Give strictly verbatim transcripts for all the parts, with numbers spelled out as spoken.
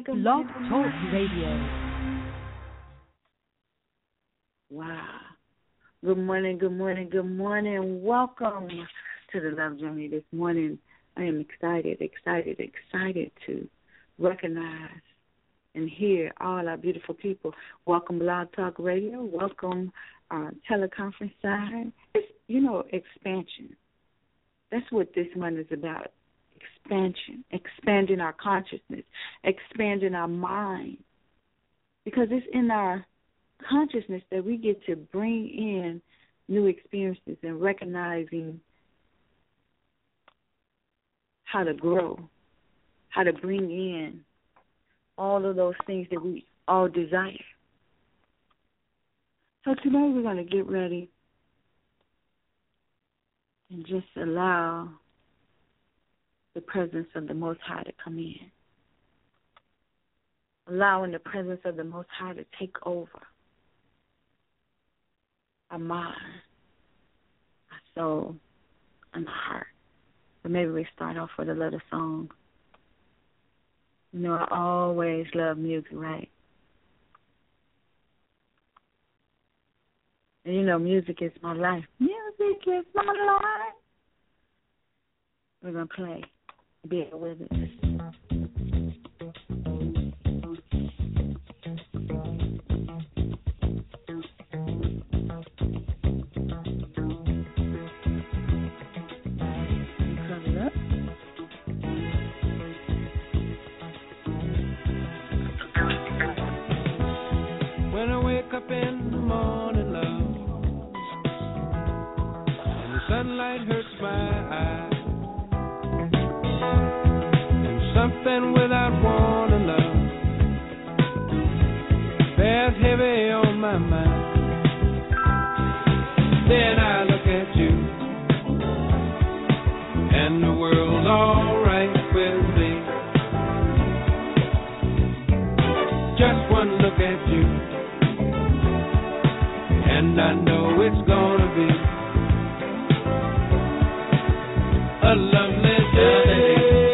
good Blog morning. Talk Radio. Wow. Good morning, good morning, good morning. Welcome to the Love Journey this morning. I am excited, excited, excited to recognize and hear all our beautiful people. Welcome Blog Talk Radio. Welcome uh, teleconference side. It's, you know, expansion. That's what this one is about. Expansion, expanding our consciousness, expanding our mind. Because it's in our consciousness that we get to bring in new experiences and recognizing how to grow, how to bring in all of those things that we all desire. So today we're going to get ready and just allow the presence of the Most High to come in. Allowing the presence of the Most High to take over our mind, our soul, and our heart. But maybe we start off with a little song. You know, I always love music, right? And you know, music is my life. Music is my life. We're going to play. Bear with us. When I wake up in the morning, love, and the sunlight hurts my eyes, something without wanting love bears heavy on my mind. Then I look at you, and the world's all right with me. Just one look at you, and I know it's gonna be a lovely day.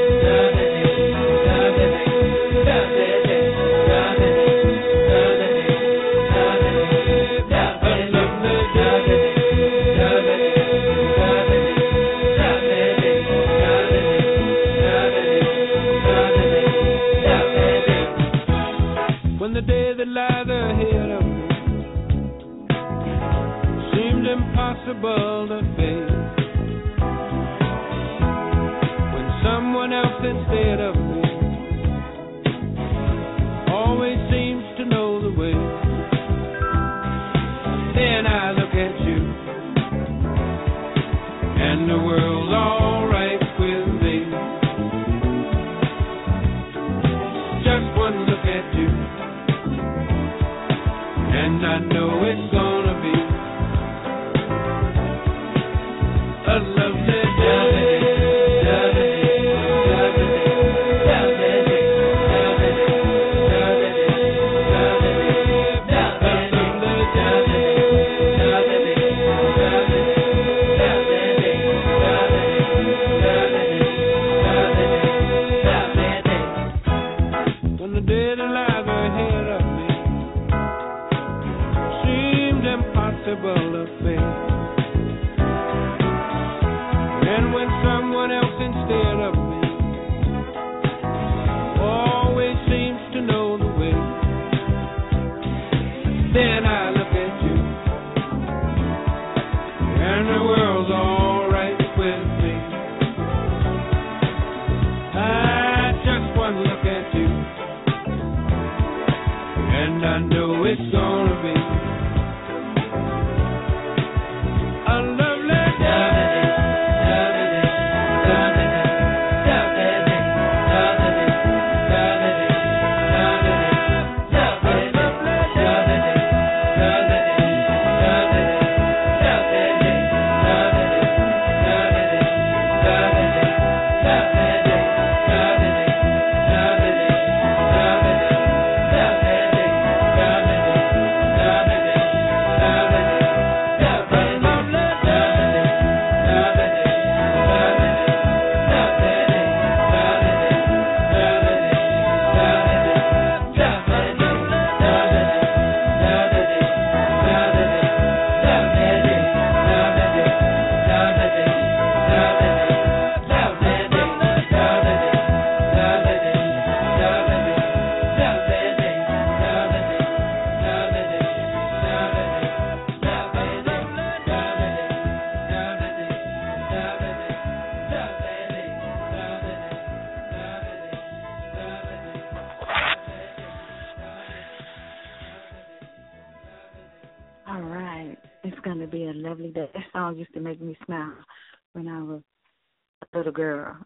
The day that lies ahead of me seemed impossible to face, when someone else instead of me always seems to know the way. Then I look at you, and the world's all right with me. Just one look at you, and I know it's gonna be a lovely day. When the day that lies ahead of me seemed impossible to face, and when someone else instead of me always seems to know the way, then I look at you, and the world's all right with me. I just one look at you, and I know it's gonna be a lovely day. be a lovely day. That song used to make me smile when I was a little girl.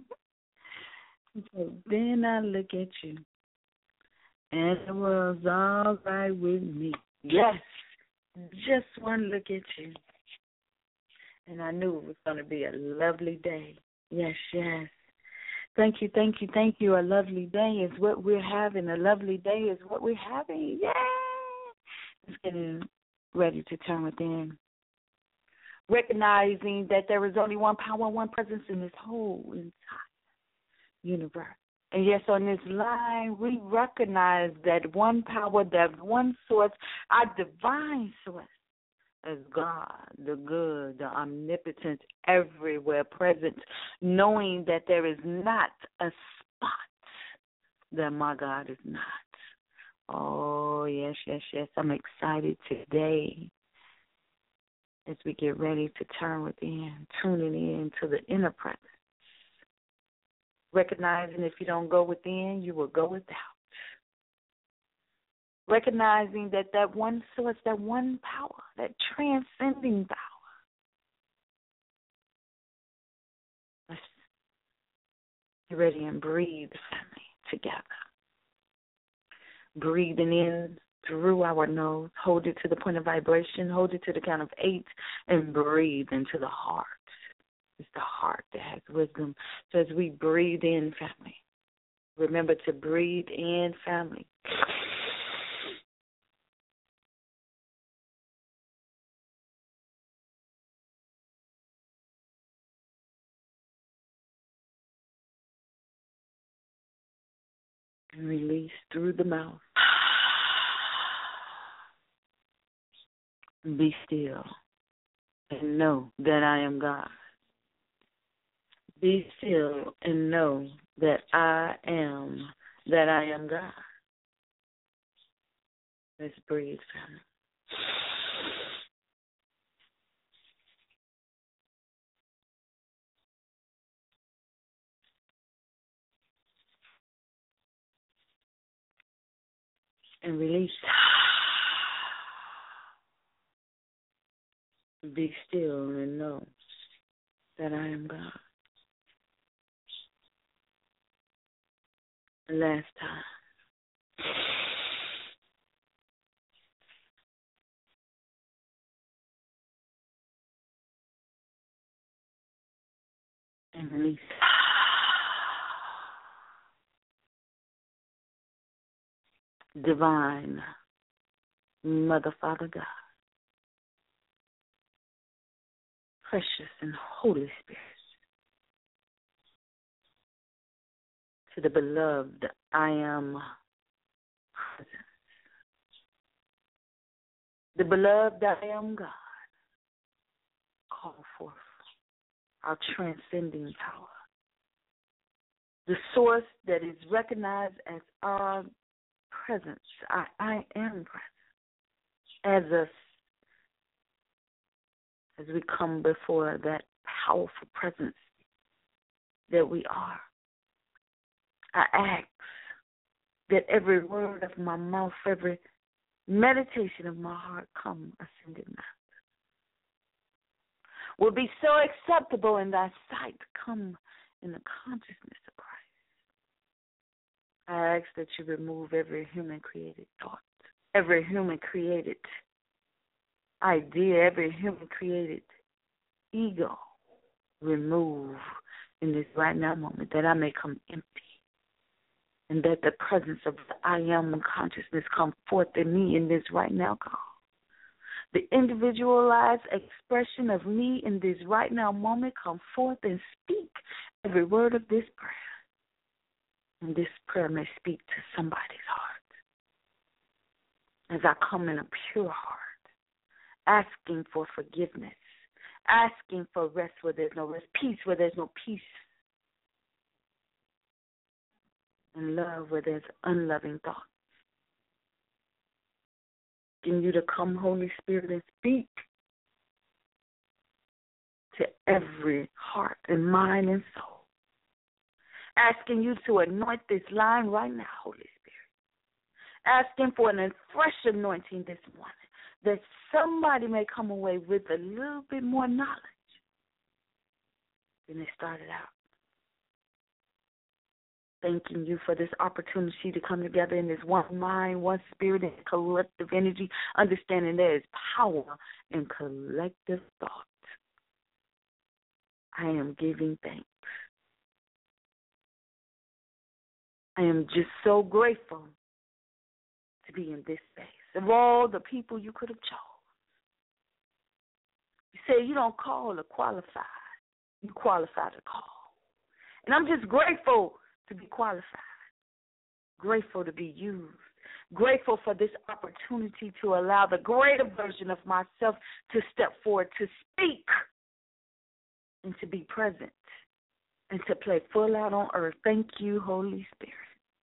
So then I look at you, and it was all right with me. Yes, just one look at you, and I knew it was going to be a lovely day. Yes, yes. Thank you, thank you, thank you. A lovely day is what we're having. A lovely day is what we're having. Yeah. Let's get ready to turn within. Recognizing that there is only one power, one presence in this whole entire universe. And yes, on this line, we recognize that one power, that one source, our divine source, as God, the good, the omnipotent, everywhere present, knowing that there is not a spot that my God is not. Oh, yes, yes, yes. I'm excited today as we get ready to turn within, tuning in to the inner presence. Recognizing if you don't go within, you will go without. Recognizing that that one source, that one power, that transcending power. Let's get ready and breathe, family, together. Breathing in through our nose, hold it to the point of vibration, hold it to the count of eight, and breathe into the heart. It's the heart that has wisdom. So as we breathe in, family, remember to breathe in, family. And release through the mouth. Be still and know that I am God. Be still and know that I am, that I am God. Let's breathe, family. And release. Be still and know that I am God. Last time. And release. Divine Mother, Father, God. Precious and Holy Spirit. To the beloved, I am presence. The beloved, I am God. Call forth our transcending power. The source that is recognized as our presence. I, I am present. As us, as we come before that powerful presence that we are. I ask that every word of my mouth, every meditation of my heart come ascended master. Will be so acceptable in thy sight, come in the consciousness of Christ. I ask that you remove every human created thought, every human created idea, every human created ego. Remove in this right now moment that I may come empty. And that the presence of the I am consciousness come forth in me in this right now call. The individualized expression of me in this right now moment come forth and speak every word of this prayer. And this prayer may speak to somebody's heart. As I come in a pure heart, asking for forgiveness, asking for rest where there's no rest, peace where there's no peace, and love where there's unloving thoughts. Asking you to come, Holy Spirit, and speak to every heart and mind and soul. Asking you to anoint this line right now, Holy Spirit. Asking for an fresh anointing this morning. that somebody may come away with a little bit more knowledge than they started out. Thanking you for this opportunity to come together in this one mind, one spirit, and collective energy, understanding there is power in collective thought. I am giving thanks. I am just so grateful to be in this space. Of all the people you could have chose, you say you don't call or qualify. You qualify to call. And I'm just grateful to be qualified, grateful to be used, grateful for this opportunity to allow the greater version of myself to step forward, to speak, and to be present, and to play full out on earth. Thank you, Holy Spirit.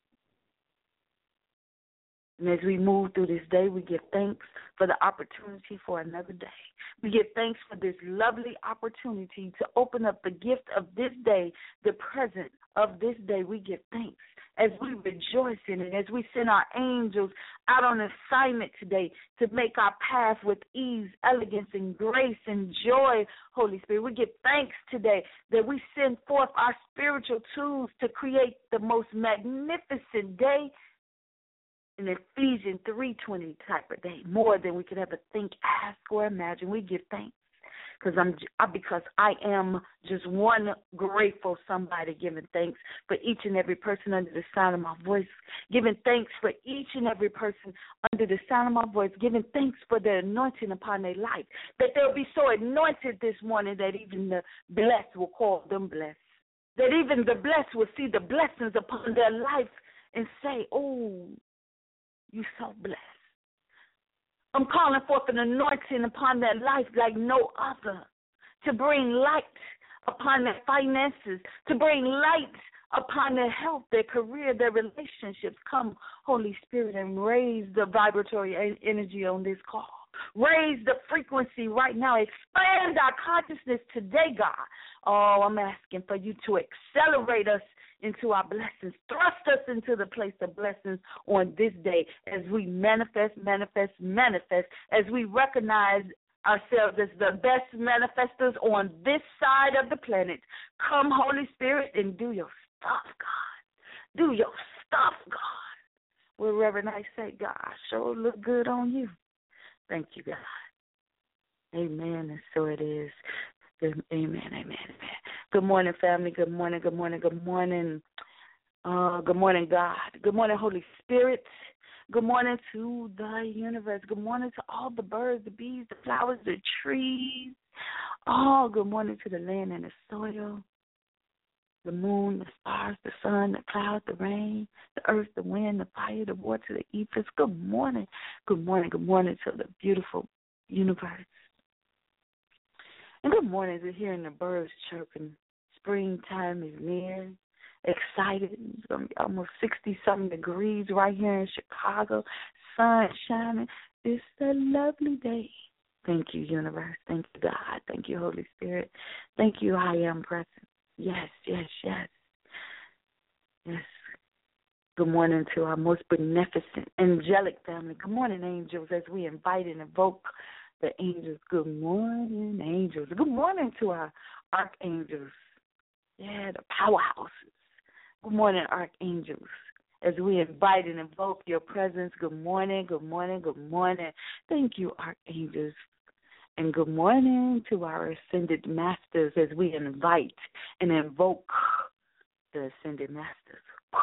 And as we move through this day, we give thanks for the opportunity for another day. We give thanks for this lovely opportunity to open up the gift of this day, the present of this day. We give thanks as we rejoice in it, as we send our angels out on assignment today to make our path with ease, elegance, and grace and joy, Holy Spirit. We give thanks today that we send forth our spiritual tools to create the most magnificent day, an Ephesians three twenty type of day, more than we could ever think, ask, or imagine. We give thanks because I'm because I am just one grateful somebody giving thanks for each and every person under the sound of my voice, giving thanks for each and every person under the sound of my voice, giving thanks for the anointing upon their life, that they'll be so anointed this morning that even the blessed will call them blessed, that even the blessed will see the blessings upon their life and say, oh, you so blessed. I'm calling forth an anointing upon their life like no other, to bring light upon their finances, to bring light upon their health, their career, their relationships. Come, Holy Spirit, and raise the vibratory energy on this call. Raise the frequency right now. Expand our consciousness today, God. Oh, I'm asking for you to accelerate us into our blessings. Thrust us into the place of blessings on this day as we manifest, manifest, manifest, as we recognize ourselves as the best manifestors on this side of the planet. Come, Holy Spirit, and do your stuff, God. Do your stuff, God. Well, Reverend, I say, God, sure look good on you. Thank you, God. Amen, and so it is. Amen, amen, amen. Good morning, family. Good morning, good morning, good morning. Uh, good morning, God. Good morning, Holy Spirit. Good morning to the universe. Good morning to all the birds, the bees, the flowers, the trees. Oh, good morning to the land and the soil, the moon, the stars, the sun, the clouds, the rain, the earth, the wind, the fire, the water, the ethers. Good morning. Good morning. Good morning to the beautiful universe. And good morning to hearing the birds chirping. Springtime is near. Excited. It's going to be almost sixty-something degrees right here in Chicago. Sun shining. It's a lovely day. Thank you, universe. Thank you, God. Thank you, Holy Spirit. Thank you, I am present. Yes, yes, yes. Yes. Good morning to our most beneficent, angelic family. Good morning, angels, as we invite and invoke the angels. Good morning, angels. Good morning to our archangels. Yeah, the powerhouses. Good morning, archangels. As we invite and invoke your presence, good morning, good morning, good morning. Thank you, archangels. And good morning to our ascended masters as we invite and invoke the ascended masters.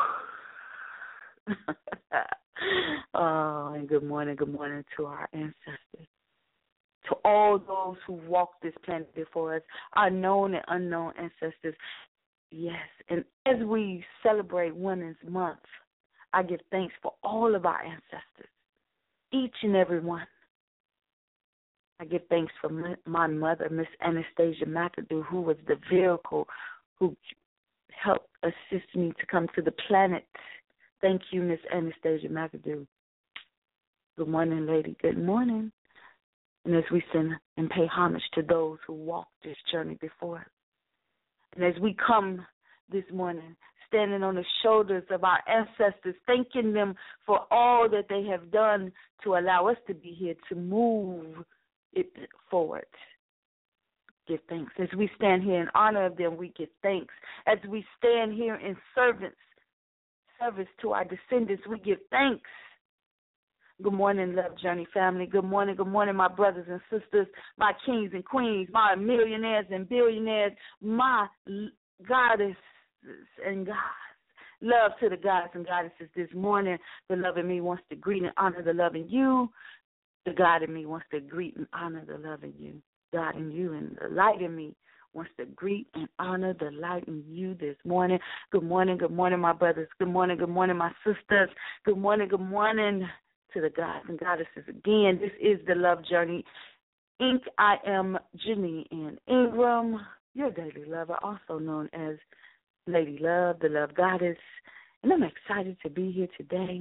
Oh, and good morning, good morning to our ancestors. To all those who walked this planet before us, our known and unknown ancestors. Yes, and as we celebrate Women's Month, I give thanks for all of our ancestors, each and every one. I give thanks for my mother, Miss Anastasia McAdoo, who was the vehicle who helped assist me to come to the planet. Thank you, Miss Anastasia McAdoo. Good morning, lady. Good morning. And as we send and pay homage to those who walked this journey before us. And as we come this morning standing on the shoulders of our ancestors, thanking them for all that they have done to allow us to be here, to move it forward. Give thanks. As we stand here in honor of them, we give thanks. As we stand here in servants, service to our descendants, we give thanks. Good morning, Love Journey family. Good morning, good morning, my brothers and sisters, my kings and queens, my millionaires and billionaires, my goddesses and gods. Love to the gods and goddesses this morning. The love in me wants to greet and honor the love in you. The God in me wants to greet and honor the love in you. God in you and the light in me wants to greet and honor the light in you this morning. Good morning, good morning, my brothers. Good morning, good morning, my sisters. Good morning, good morning to the gods and goddesses again. This is the Love Journey, Incorporated. I am Janine Ann Ingram, your daily lover, also known as Lady Love, the Love Goddess. And I'm excited to be here today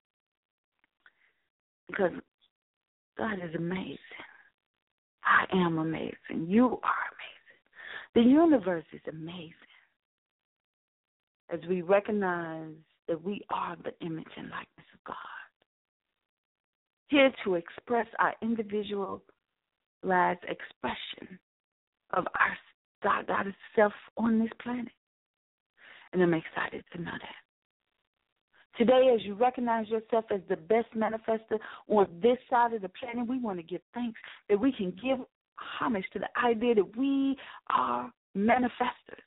because God is amazing. I am amazing. You are amazing. The universe is amazing. As we recognize that we are the image and likeness of God. Here to express our individualized expression of our God, God's self on this planet. And I'm excited to know that. Today, as you recognize yourself as the best manifester on this side of the planet, we want to give thanks that we can give homage to the idea that we are manifestors.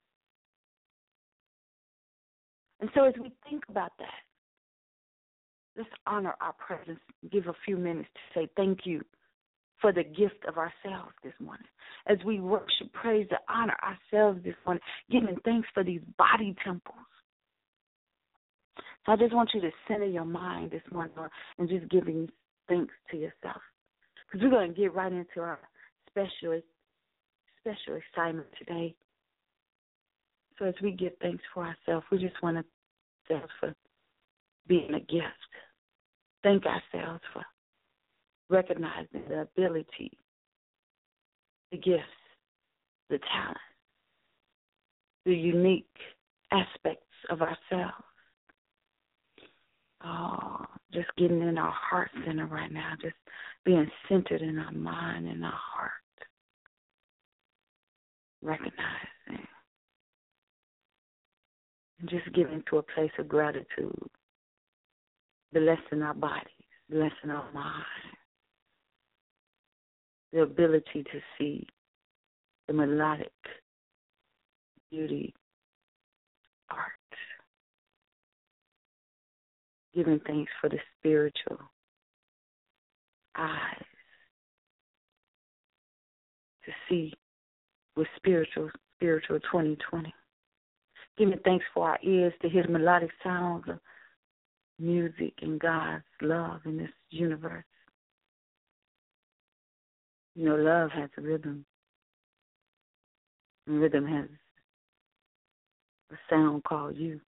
And so as we think about that, let's honor our presence, give a few minutes to say thank you for the gift of ourselves this morning. As we worship, praise, and honor ourselves this morning, giving thanks for these body temples. So I just want you to center your mind this morning and just giving thanks to yourself. Because we're going to get right into our special, special assignment today. So as we give thanks for ourselves, we just want to thank ourselves for being a gift. Thank ourselves for recognizing the ability, the gifts, the talent, the unique aspects of ourselves. Oh, just getting in our heart center right now, just being centered in our mind and our heart. Recognizing and just getting to a place of gratitude, blessing our bodies, blessing our mind, the ability to see the melodic beauty, art. Giving thanks for the spiritual eyes to see with spiritual, spiritual twenty twenty. Giving thanks for our ears to hear the melodic sounds of music and God's love in this universe. You know, love has a rhythm. And rhythm has a sound called you.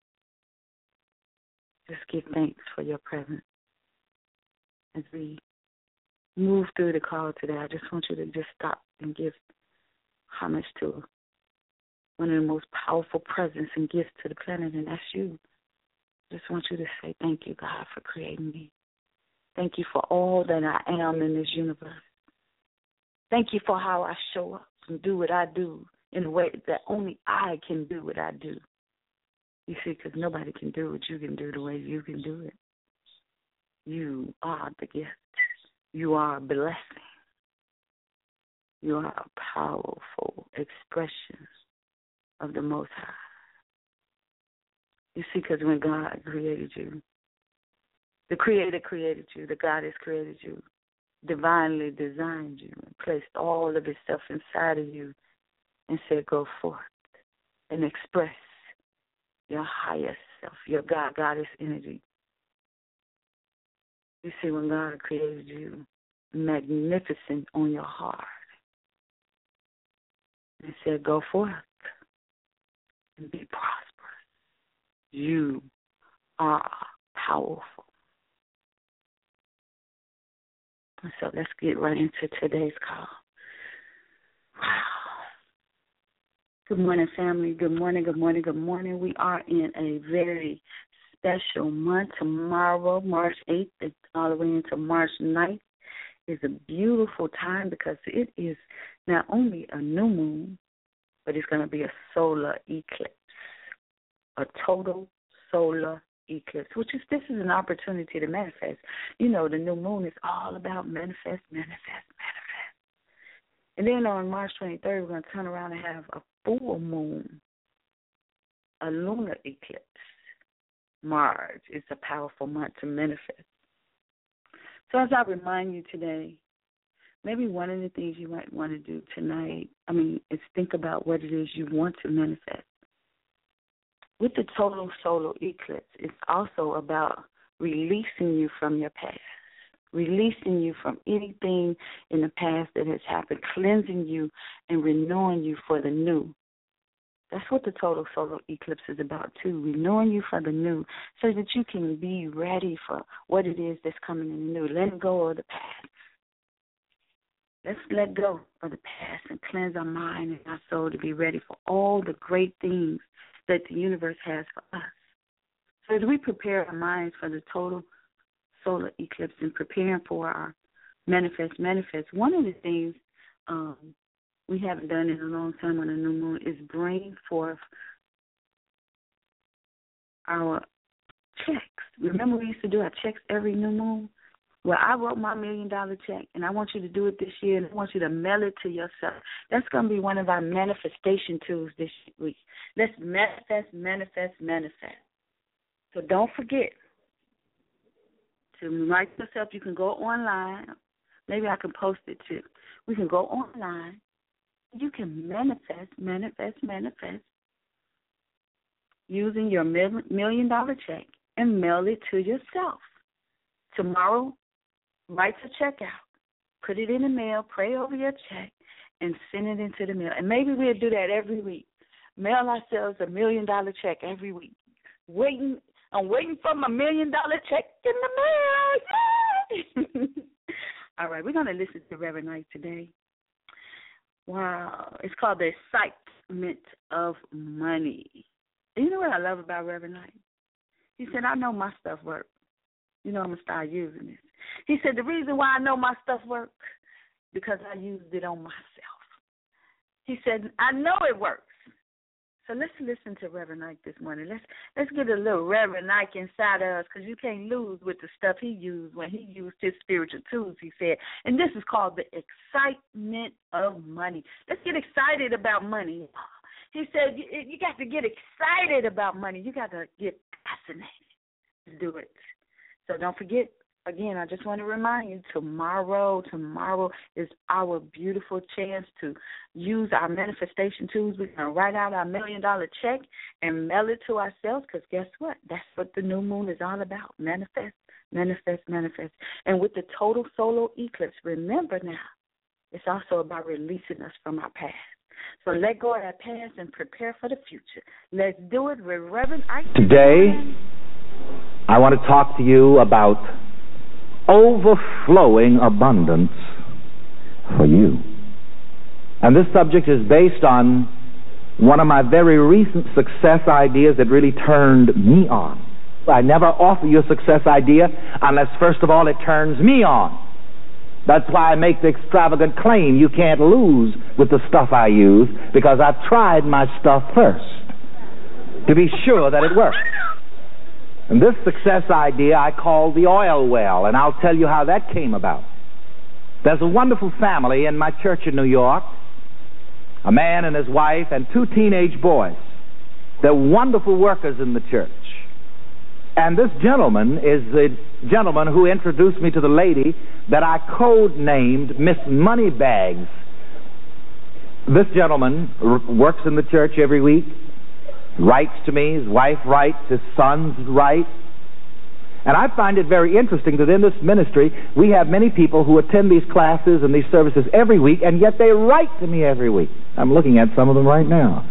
Just give thanks for your presence. As we move through the call today, I just want you to just stop and give homage to one of the most powerful presence and gifts to the planet, and that's you. Just want you to say thank you, God, for creating me. Thank you for all that I am in this universe. Thank you for how I show up and do what I do in a way that only I can do what I do. You see, because nobody can do what you can do the way you can do it. You are the gift. You are a blessing. You are a powerful expression of the Most High. You see, because when God created you, the Creator created you, the Goddess created you, divinely designed you, and placed all of His stuff inside of you and said, go forth and express your highest self, your God, Goddess energy. You see, when God created you, magnificent on your heart, and said, go forth and be prosperous. You are powerful. And so let's get right into today's call. Wow. Good morning, family. Good morning, good morning, good morning. We are in a very special month. Tomorrow, March eighth, and all the way into March ninth, is a beautiful time because it is not only a new moon, but it's going to be a solar eclipse, a total solar eclipse, which is, this is an opportunity to manifest. You know, the new moon is all about manifest, manifest, manifest. And then on March twenty-third, we're going to turn around and have a full moon, a lunar eclipse. March is a powerful month to manifest. So as I remind you today, maybe one of the things you might want to do tonight, I mean, is think about what it is you want to manifest. With the total solar eclipse, it's also about releasing you from your past, releasing you from anything in the past that has happened, cleansing you and renewing you for the new. That's what the total solar eclipse is about, too, renewing you for the new so that you can be ready for what it is that's coming in the new. Letting go of the past. Let's let go of the past and cleanse our mind and our soul to be ready for all the great things that the universe has for us. So as we prepare our minds for the total solar eclipse and preparing for our manifest, manifest, one of the things um, we haven't done in a long time on a new moon is bring forth our checks. Remember we used to do our checks every new moon? Well, I wrote my million dollar check, and I want you to do it this year, and I want you to mail it to yourself. That's going to be one of our manifestation tools this week. Let's manifest, manifest, manifest. So don't forget to write yourself. You can go online. Maybe I can post it too. We can go online. You can manifest, manifest, manifest using your million dollar check and mail it to yourself. Tomorrow, write the check out, put it in the mail, pray over your check, and send it into the mail. And maybe we'll do that every week. Mail ourselves a million dollar check every week. Waiting, I'm waiting for my million dollar check in the mail. Yay! All right, we're going to listen to Reverend Knight today. Wow, it's called The Excitement of Money. And you know what I love about Reverend Knight? He said, I know my stuff works. You know, I'm going to start using this. He said, the reason why I know my stuff works, because I used it on myself. He said, I know it works. So let's listen to Reverend Knight this morning. Let's let's get a little Reverend Knight inside of us, because you can't lose with the stuff he used when he used his spiritual tools, he said. And this is called the excitement of money. Let's get excited about money. He said, you, you got to get excited about money. You got to get fascinated to do it. So don't forget, again, I just want to remind you, tomorrow, tomorrow is our beautiful chance to use our manifestation tools. We're going to write out our million-dollar check and mail it to ourselves, because guess what? That's what the new moon is all about, manifest, manifest, manifest. And with the total solar eclipse, remember now, it's also about releasing us from our past. So let go of that past and prepare for the future. Let's do it with Reverend Ike. Today, I want to talk to you about overflowing abundance for you. And this subject is based on one of my very recent success ideas that really turned me on. I never offer you a success idea unless, first of all, it turns me on. That's why I make the extravagant claim you can't lose with the stuff I use, because I've tried my stuff first to be sure that it works. And this success idea I call the oil well, and I'll tell you how that came about. There's a wonderful family in my church in New York, a man and his wife and two teenage boys. They're wonderful workers in the church. And this gentleman is the gentleman who introduced me to the lady that I code-named Miss Moneybags. This gentleman r- works in the church every week, writes to me, his wife writes, his sons write. And I find it very interesting that in this ministry we have many people who attend these classes and these services every week, and yet they write to me every week. I'm looking at some of them right now.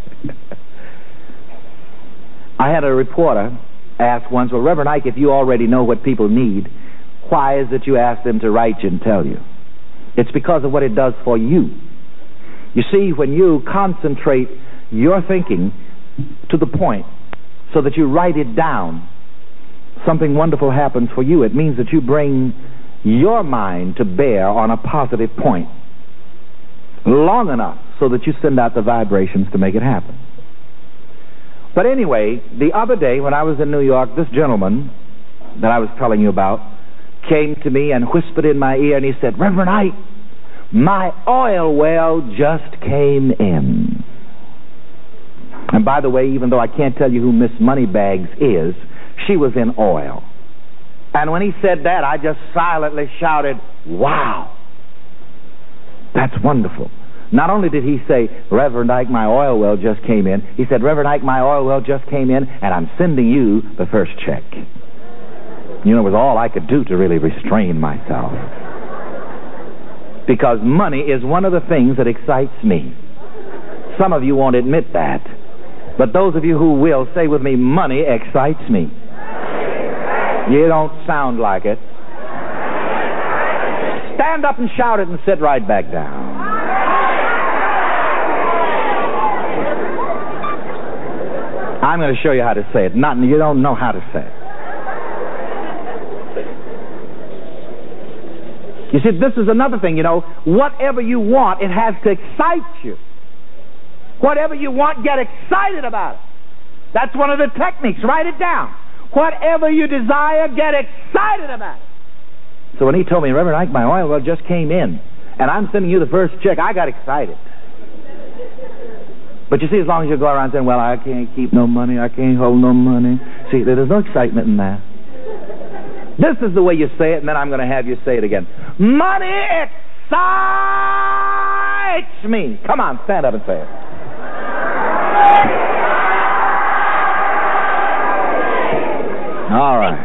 I had a reporter ask once, well, Reverend Ike, if you already know what people need, why is it you ask them to write you and tell you? It's because of what it does for you. You see, when you concentrate your thinking to the point so that you write it down, something wonderful happens for you. It means that you bring your mind to bear on a positive point long enough so that you send out the vibrations to make it happen. But anyway, the other day when I was in New York, this gentleman that I was telling you about came to me and whispered in my ear, and he said, "Reverend Ike, my oil well just came in." And by the way, even though I can't tell you who Miss Moneybags is, she was in oil. And when he said that, I just silently shouted, "Wow, that's wonderful." Not only did he say, "Reverend Ike, my oil well just came in," he said, "Reverend Ike, my oil well just came in, and I'm sending you the first check." You know, it was all I could do to really restrain myself. Because money is one of the things that excites me. Some of you won't admit that. But those of you who will, say with me, money excites me. You don't sound like it. Stand up and shout it and sit right back down. I'm going to show you how to say it. Not, you don't know how to say it. You see, this is another thing, you know. Whatever you want, it has to excite you. Whatever you want, get excited about it. That's one of the techniques. Write it down. Whatever you desire, get excited about it. So when he told me, "Reverend Ike, my oil well just came in, and I'm sending you the first check," I got excited. But you see, as long as you go around saying, "Well, I can't keep no money, I can't hold no money," see, there's no excitement in that. This is the way you say it, and then I'm going to have you say it again. Money excites me. Come on, stand up and say it. All right.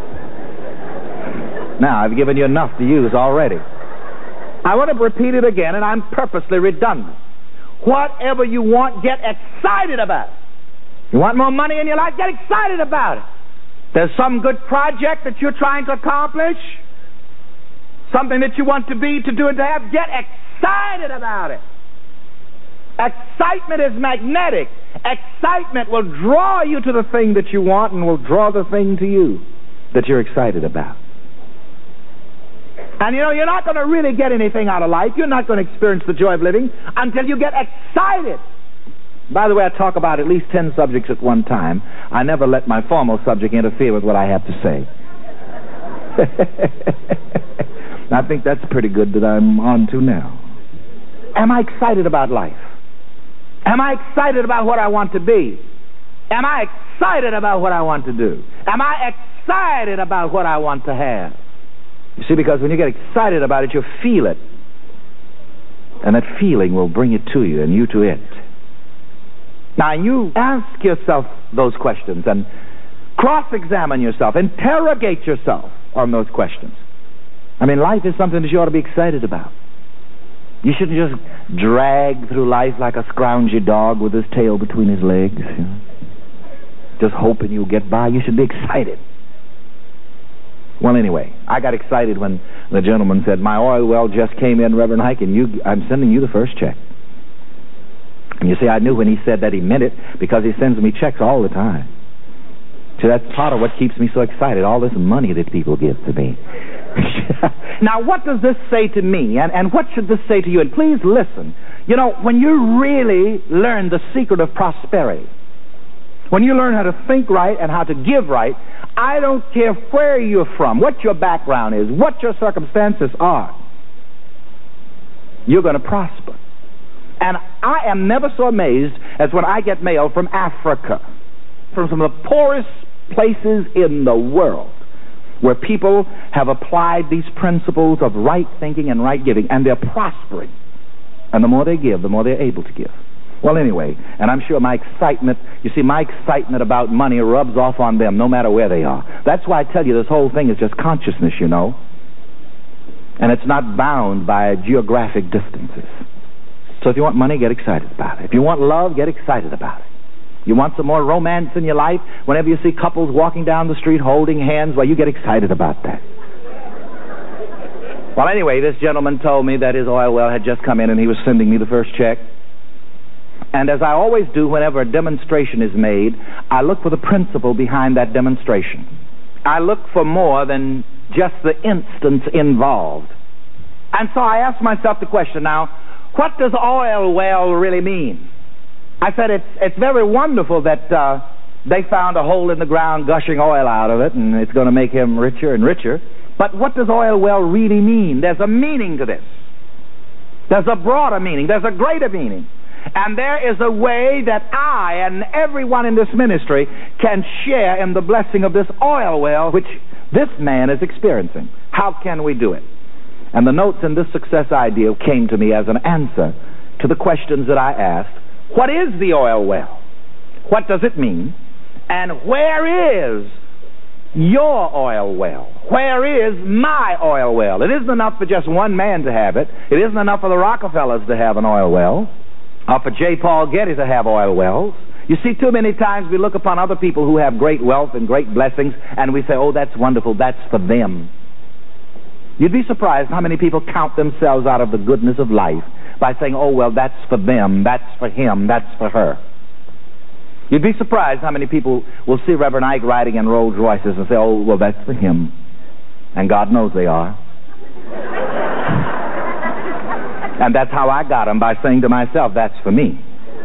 Now, I've given you enough to use already. I want to repeat it again, and I'm purposely redundant. Whatever you want, get excited about it. You want more money in your life? Get excited about it. There's some good project that you're trying to accomplish, something that you want to be, to do, and to have. Get excited about it. Excitement is magnetic. Excitement will draw you to the thing that you want and will draw the thing to you that you're excited about. And you know, you're not going to really get anything out of life. You're not going to experience the joy of living until you get excited. By the way, I talk about at least ten subjects at one time. I never let my formal subject interfere with what I have to say. I think that's pretty good that I'm on to now. Am I excited about life? Am I excited about what I want to be? Am I excited about what I want to do? Am I excited about what I want to have? You see, because when you get excited about it, you feel it. And that feeling will bring it to you and you to it. Now, you ask yourself those questions and cross-examine yourself, interrogate yourself on those questions. I mean, life is something that you ought to be excited about. You shouldn't just drag through life like a scroungy dog with his tail between his legs, you know, just hoping you'll get by. You should be excited. Well, anyway, I got excited when the gentleman said, "My oil well just came in, Reverend Ike, and you, I'm sending you the first check." And you see, I knew when he said that he meant it, because he sends me checks all the time. See, that's part of what keeps me so excited, all this money that people give to me. Now, what does this say to me, and, and what should this say to you? And please listen. You know, when you really learn the secret of prosperity, when you learn how to think right and how to give right, I don't care where you're from, what your background is, what your circumstances are, you're going to prosper. And I am never so amazed as when I get mail from Africa, from some of the poorest places in the world, where people have applied these principles of right thinking and right giving, and they're prospering. And the more they give, the more they're able to give. Well, anyway, and I'm sure my excitement, you see, my excitement about money rubs off on them no matter where they are. That's why I tell you this whole thing is just consciousness, you know. And it's not bound by geographic distances. So if you want money, get excited about it. If you want love, get excited about it. You want some more romance in your life? Whenever you see couples walking down the street holding hands, well, you get excited about that. Well, anyway, this gentleman told me that his oil well had just come in and he was sending me the first check. And as I always do whenever a demonstration is made, I look for the principle behind that demonstration. I look for more than just the instance involved. And so I asked myself the question, now, what does oil well really mean? I said it's it's very wonderful that uh, they found a hole in the ground gushing oil out of it, and it's going to make him richer and richer. But what does oil well really mean? There's a meaning to this. There's a broader meaning. There's a greater meaning. And there is a way that I and everyone in this ministry can share in the blessing of this oil well which this man is experiencing. How can we do it? And the notes in this success idea came to me as an answer to the questions that I asked. What is the oil well? What does it mean? And where is your oil well? Where is my oil well? It isn't enough for just one man to have it. It isn't enough for the Rockefellers to have an oil well, or for J. Paul Getty to have oil wells. You see, too many times we look upon other people who have great wealth and great blessings, and we say, oh, that's wonderful, that's for them. You'd be surprised how many people count themselves out of the goodness of life by saying, oh, well, that's for them, that's for him, that's for her. You'd be surprised how many people will see Reverend Ike riding in Rolls Royces and say, oh, well, that's for him. And God knows they are. And that's how I got them, by saying to myself, that's for me.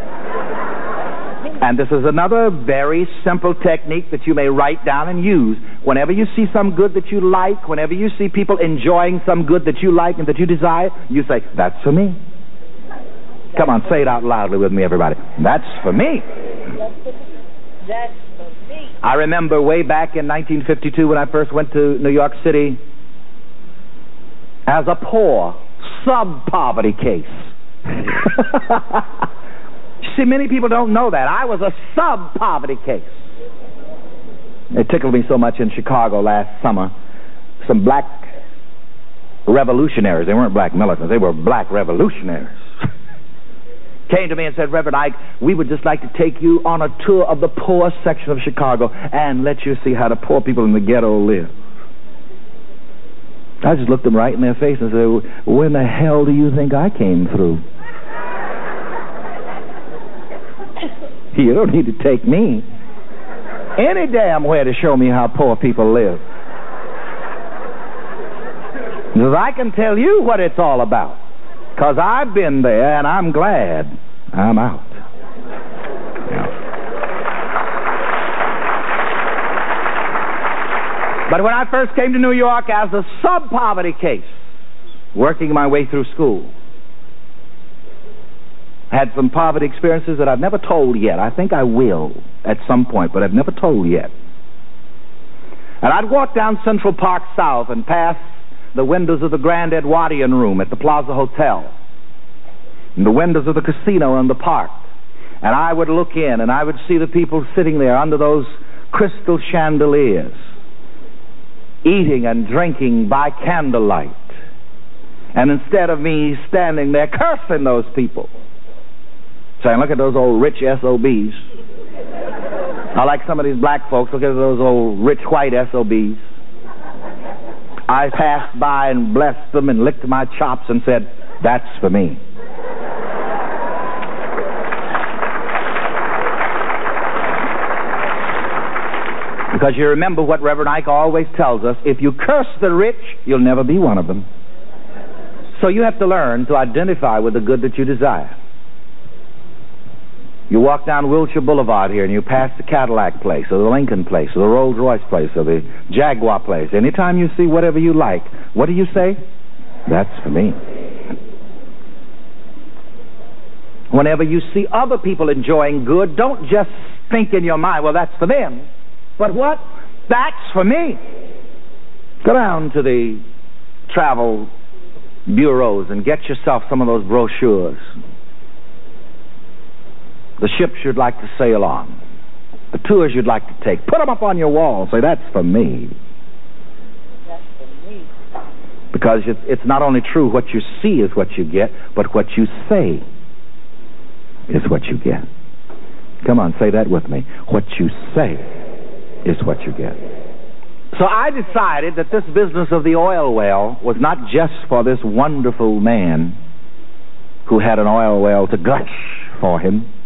And this is another very simple technique that you may write down and use. Whenever you see some good that you like, whenever you see people enjoying some good that you like and that you desire, you say, that's for me. Come on, say it out loudly with me, everybody. That's for me. That's for me. I remember way back in nineteen fifty-two when I first went to New York City as a poor, sub-poverty case. See, many people don't know that. I was a sub-poverty case. It tickled me so much in Chicago last summer. Some black revolutionaries, they weren't black militants, they were black revolutionaries, came to me and said, Reverend Ike, we would just like to take you on a tour of the poor section of Chicago and let you see how the poor people in the ghetto live. I just looked them right in their face and said, when the hell do you think I came through? You don't need to take me any damn where to show me how poor people live. Because I can tell you what it's all about. Because I've been there and I'm glad I'm out. Yeah. But when I first came to New York as a sub-poverty case, working my way through school, I had some poverty experiences that I've never told yet. I think I will at some point, but I've never told yet. And I'd walk down Central Park South and pass the windows of the Grand Edwardian Room at the Plaza Hotel, and the windows of the casino in the park. And I would look in, and I would see the people sitting there under those crystal chandeliers, eating and drinking by candlelight. And instead of me standing there cursing those people, saying, look at those old rich S O Bs. I like some of these black folks, look at those old rich white S O Bs. I passed by and blessed them and licked my chops and said, that's for me. Because you remember what Reverend Ike always tells us, if you curse the rich, you'll never be one of them. So you have to learn to identify with the good that you desire. You walk down Wilshire Boulevard here and you pass the Cadillac place or the Lincoln place or the Rolls Royce place or the Jaguar place. Anytime you see whatever you like, what do you say? That's for me. Whenever you see other people enjoying good, don't just think in your mind, well, that's for them. But what? That's for me. Go down to the travel bureaus and get yourself some of those brochures. The ships you'd like to sail on, the tours you'd like to take. Put them up on your wall. Say, that's for me. That's for me. Because it's not only true what you see is what you get, but what you say is what you get. Come on, say that with me. What you say is what you get. So I decided that this business of the oil well was not just for this wonderful man who had an oil well to gush for him.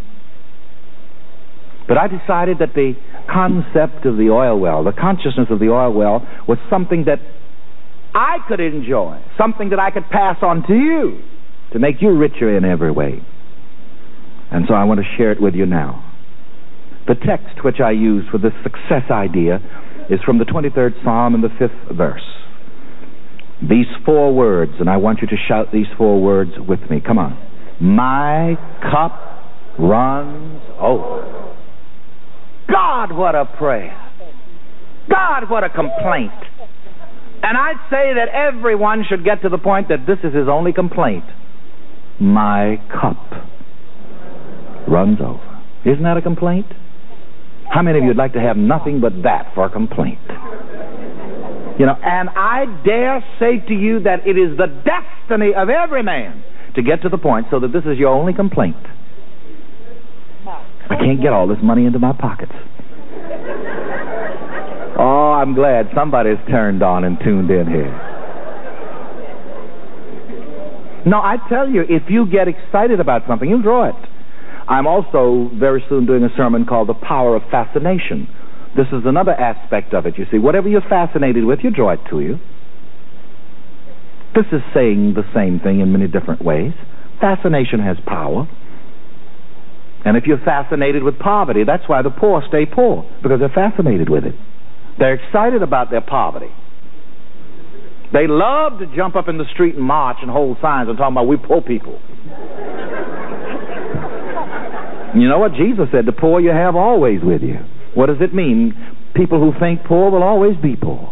But I decided that the concept of the oil well, the consciousness of the oil well, was something that I could enjoy, something that I could pass on to you to make you richer in every way. And so I want to share it with you now. The text which I use for this success idea is from the twenty-third Psalm and the fifth verse. These four words, and I want you to shout these four words with me. Come on. My cup runs over. God, what a prayer. God, what a complaint. And I'd say that everyone should get to the point that this is his only complaint. My cup runs over. Isn't that a complaint? How many of you would like to have nothing but that for a complaint? You know, and I dare say to you that it is the destiny of every man to get to the point so that this is your only complaint. I can't get all this money into my pockets. Oh, I'm glad somebody's turned on and tuned in here. No, I tell you, if you get excited about something, you draw it. I'm also very soon doing a sermon called The Power of Fascination. This is another aspect of it, you see. Whatever you're fascinated with, you draw it to you. This is saying the same thing in many different ways. Fascination has power. And if you're fascinated with poverty, that's why the poor stay poor, because they're fascinated with it. They're excited about their poverty. They love to jump up in the street and march and hold signs and talk about, we poor people. You know what Jesus said? The poor you have always with you. What does it mean? People who think poor will always be poor.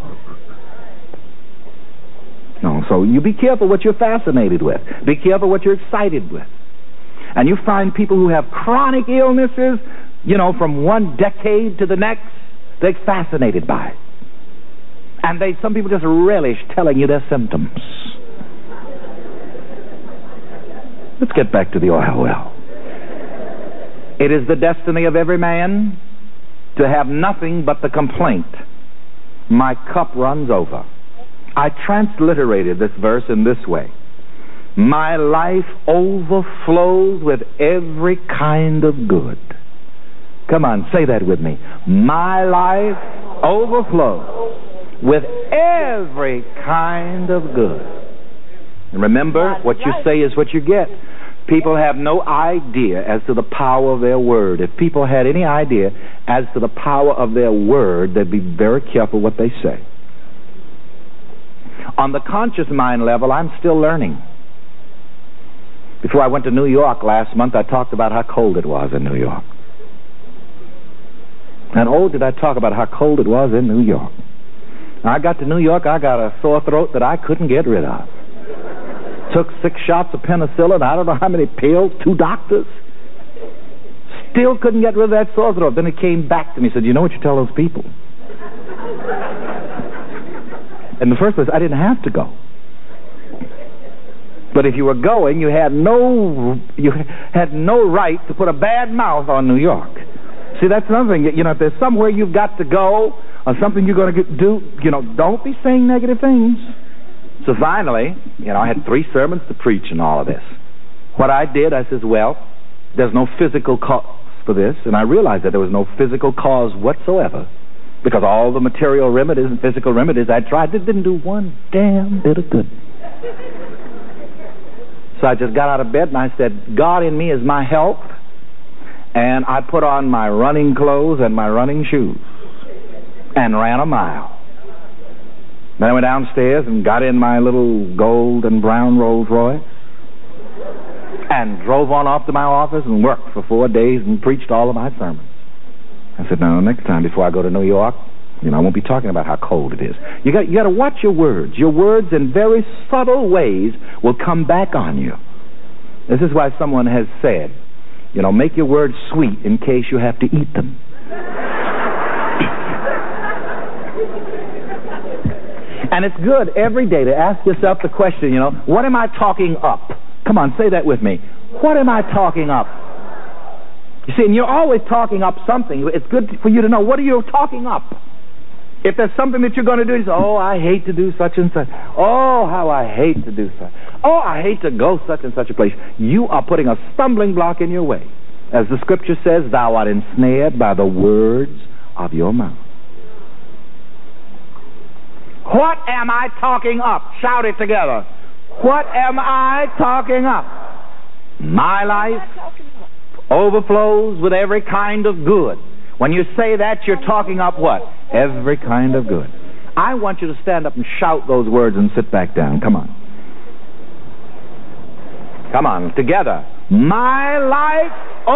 No, so you be careful what you're fascinated with. Be careful what you're excited with. And you find people who have chronic illnesses, you know, from one decade to the next, they're fascinated by it. And they, some people just relish telling you their symptoms. Let's get back to the oil well. It is the destiny of every man to have nothing but the complaint, my cup runs over. I transliterated this verse in this way. My life overflows with every kind of good. Come on, say that with me. My life overflows with every kind of good. And remember, what you say is what you get. People have no idea as to the power of their word. If people had any idea as to the power of their word, they'd be very careful what they say. On the conscious mind level, I'm still learning. Before I went to New York last month, I talked about how cold it was in New York. And oh, did I talk about how cold it was in New York. I got to New York, I got a sore throat that I couldn't get rid of. Took six shots of penicillin, I don't know how many pills, two doctors. Still couldn't get rid of that sore throat. Then it came back to me and said, you know what you tell those people? In the first place, I didn't have to go. But if you were going, you had no you had no right to put a bad mouth on New York. See, that's another thing. You know, if there's somewhere you've got to go or something you're going to do, you know, don't be saying negative things. So finally, you know, I had three sermons to preach and all of this. What I did, I says, well, there's no physical cause for this, and I realized that there was no physical cause whatsoever, because all the material remedies and physical remedies I tried, it didn't do one damn bit of good. So I just got out of bed and I said, God in me is my help, and I put on my running clothes and my running shoes and ran a mile. Then I went downstairs and got in my little gold and brown Rolls Royce and drove on off to my office and worked for four days and preached all of my sermons. I said, no, next time before I go to New York, you know, I won't be talking about how cold it is. You got, you got to watch your words. Your words in very subtle ways will come back on you. This is why someone has said, you know, make your words sweet in case you have to eat them. And it's good every day to ask yourself the question, you know, what am I talking up? Come on, say that with me. What am I talking up? You see, and you're always talking up something. It's good for you to know, what are you talking up? If there's something that you're going to do, you say, oh, I hate to do such and such. Oh, how I hate to do such. Oh, I hate to go such and such a place. You are putting a stumbling block in your way. As the scripture says, thou art ensnared by the words of your mouth. What am I talking up? Shout it together. What am I talking up? My life overflows with every kind of good. When you say that, you're talking up what? Every kind of good. I want you to stand up and shout those words and sit back down. Come on. Come on, together. My life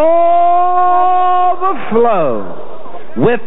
overflows with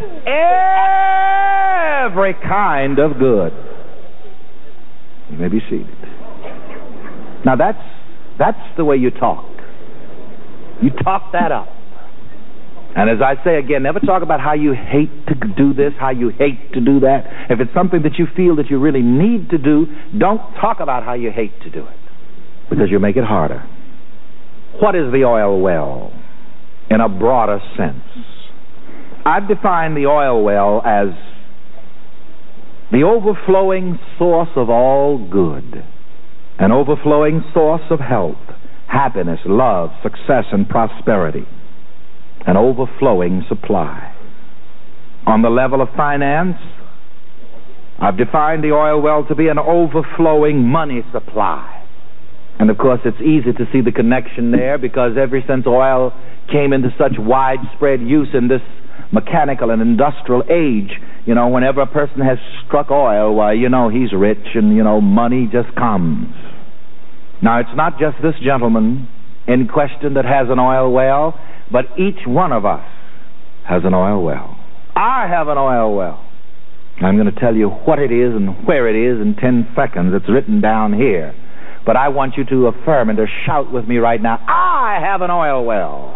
every kind of good. You may be seated. Now that's that's the way you talk. You talk that up. And as I say again, never talk about how you hate to do this, how you hate to do that. If it's something that you feel that you really need to do, don't talk about how you hate to do it, because you'll make it harder. What is the oil well in a broader sense? I've defined the oil well as the overflowing source of all good, an overflowing source of health, happiness, love, success, and prosperity, an overflowing supply. On the level of finance, I've defined the oil well to be an overflowing money supply. And of course, it's easy to see the connection there, because ever since oil came into such widespread use in this mechanical and industrial age, you know, whenever a person has struck oil, why, you know, he's rich and, you know, money just comes. Now, it's not just this gentleman in question that has an oil well, but each one of us has an oil well. I have an oil well. I'm going to tell you what it is and where it is in ten seconds. It's written down here. But I want you to affirm and to shout with me right now, I have an oil well.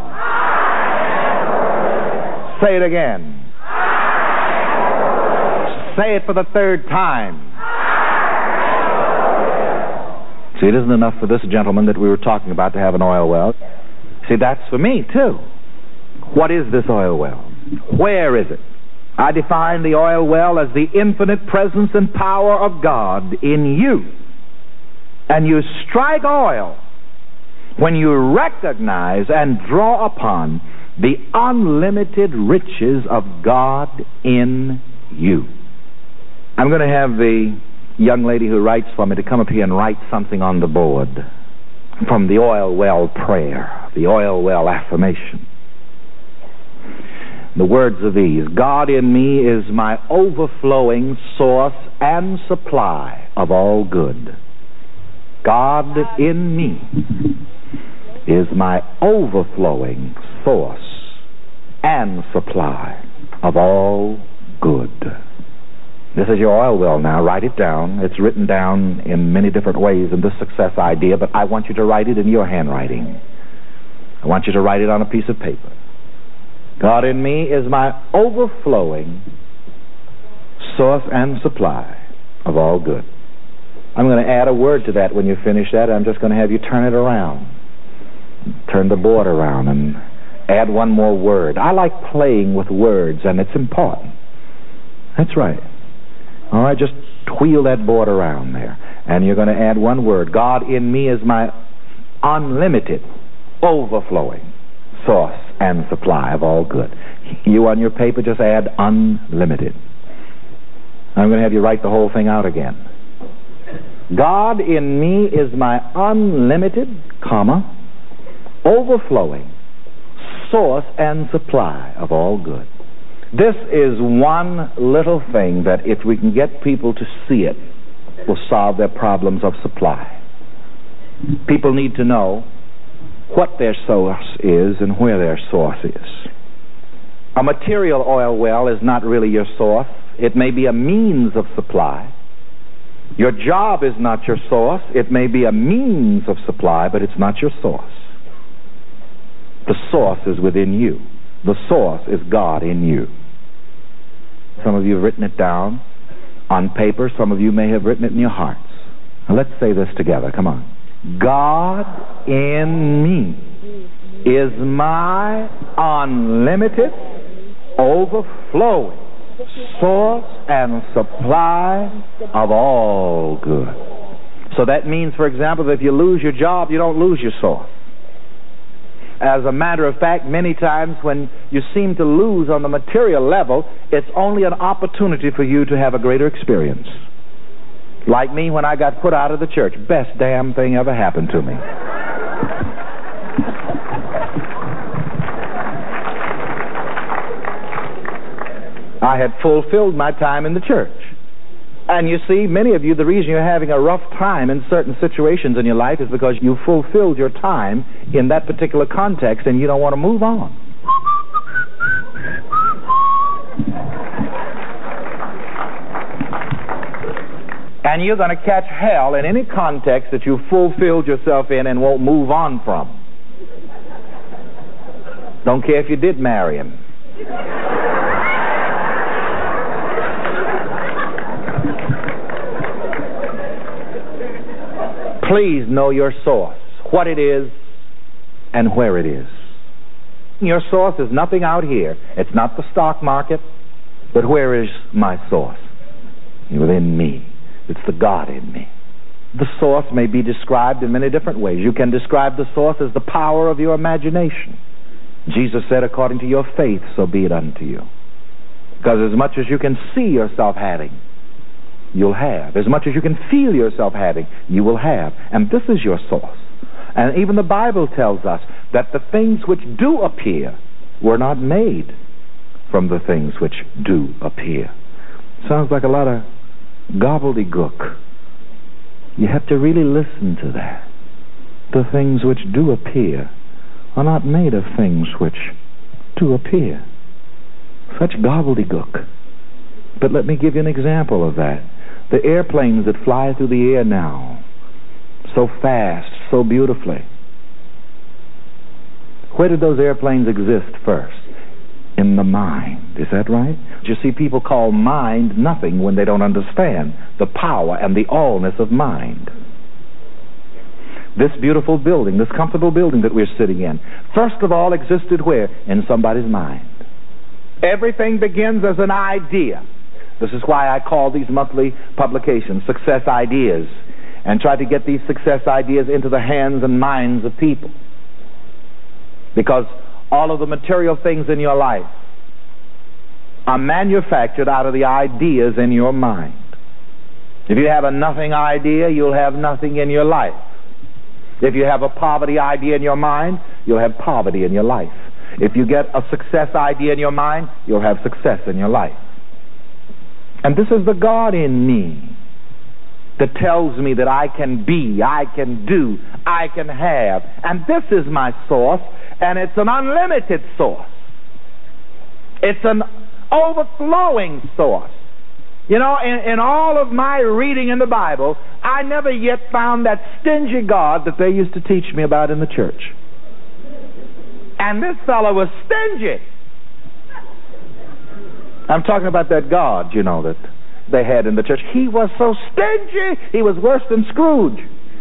Say it again. Say it for the third time. See, it isn't enough for this gentleman that we were talking about to have an oil well. See, that's for me, too. What is this oil well? Where is it? I define the oil well as the infinite presence and power of God in you. And you strike oil when you recognize and draw upon the unlimited riches of God in you. I'm going to have the young lady who writes for me to come up here and write something on the board from the oil well prayer, the oil well affirmation. The words are these: God in me is my overflowing source and supply of all good. God in me is my overflowing source and supply of all good. This is your oil well now. Write it down. It's written down in many different ways in this success idea, but I want you to write it in your handwriting. I want you to write it on a piece of paper. God in me is my overflowing source and supply of all good. I'm going to add a word to that when you finish that. I'm just going to have you turn it around. Turn the board around and add one more word. I like playing with words, and it's important. That's right. All right, just wheel that board around there. And you're going to add one word. God in me is my unlimited, overflowing source and supply of all good. You on your paper just add unlimited. I'm going to have you write the whole thing out again. God in me is my unlimited, comma, overflowing source and supply of all good. This is one little thing that if we can get people to see it, will solve their problems of supply. People need to know what their source is and where their source is. A material oil well is not really your source. It may be a means of supply. Your job is not your source. It may be a means of supply, but it's not your source. The source is within you. The source is God in you. Some of you have written it down on paper. Some of you may have written it in your hearts. Now let's say this together. Come on. God in me is my unlimited, overflowing source and supply of all good. So that means, for example, that if you lose your job, you don't lose your source. As a matter of fact, many times when you seem to lose on the material level, it's only an opportunity for you to have a greater experience. Like me when I got put out of the church. Best damn thing ever happened to me. I had fulfilled my time in the church. And you see, many of you, the reason you're having a rough time in certain situations in your life is because you fulfilled your time in that particular context and you don't want to move on. And you're going to catch hell in any context that you fulfilled yourself in and won't move on from. Don't care if you did marry him. Please know your source, what it is and where it is. Your source is nothing out here. It's not the stock market, but where is my source? Within me. It's the God in me. The source may be described in many different ways. You can describe the source as the power of your imagination. Jesus said, according to your faith, so be it unto you. Because as much as you can see yourself having, you'll have. As much as you can feel yourself having, you will have. And this is your source. And even the Bible tells us that the things which do appear were not made from the things which do appear. Sounds like a lot of gobbledygook. You have to really listen to that. The things which do appear are not made of things which do appear. Such gobbledygook. But let me give you an example of that. The airplanes that fly through the air now, so fast, so beautifully. Where did those airplanes exist first? In the mind. Is that right? You see, people call mind nothing when they don't understand the power and the allness of mind. This beautiful building, this comfortable building that we're sitting in, first of all existed where? In somebody's mind. Everything begins as an idea. This is why I call these monthly publications Success Ideas, and try to get these success ideas into the hands and minds of people. Because all of the material things in your life are manufactured out of the ideas in your mind. If you have a nothing idea, you'll have nothing in your life. If you have a poverty idea in your mind, you'll have poverty in your life. If you get a success idea in your mind, you'll have success in your life. And this is the God in me that tells me that I can be, I can do, I can have. And this is my source, and it's an unlimited source. It's an overflowing source. You know, in, in all of my reading in the Bible, I never yet found that stingy God that they used to teach me about in the church. And this fellow was stingy. I'm talking about that God, you know, that they had in the church. He was so stingy, he was worse than Scrooge.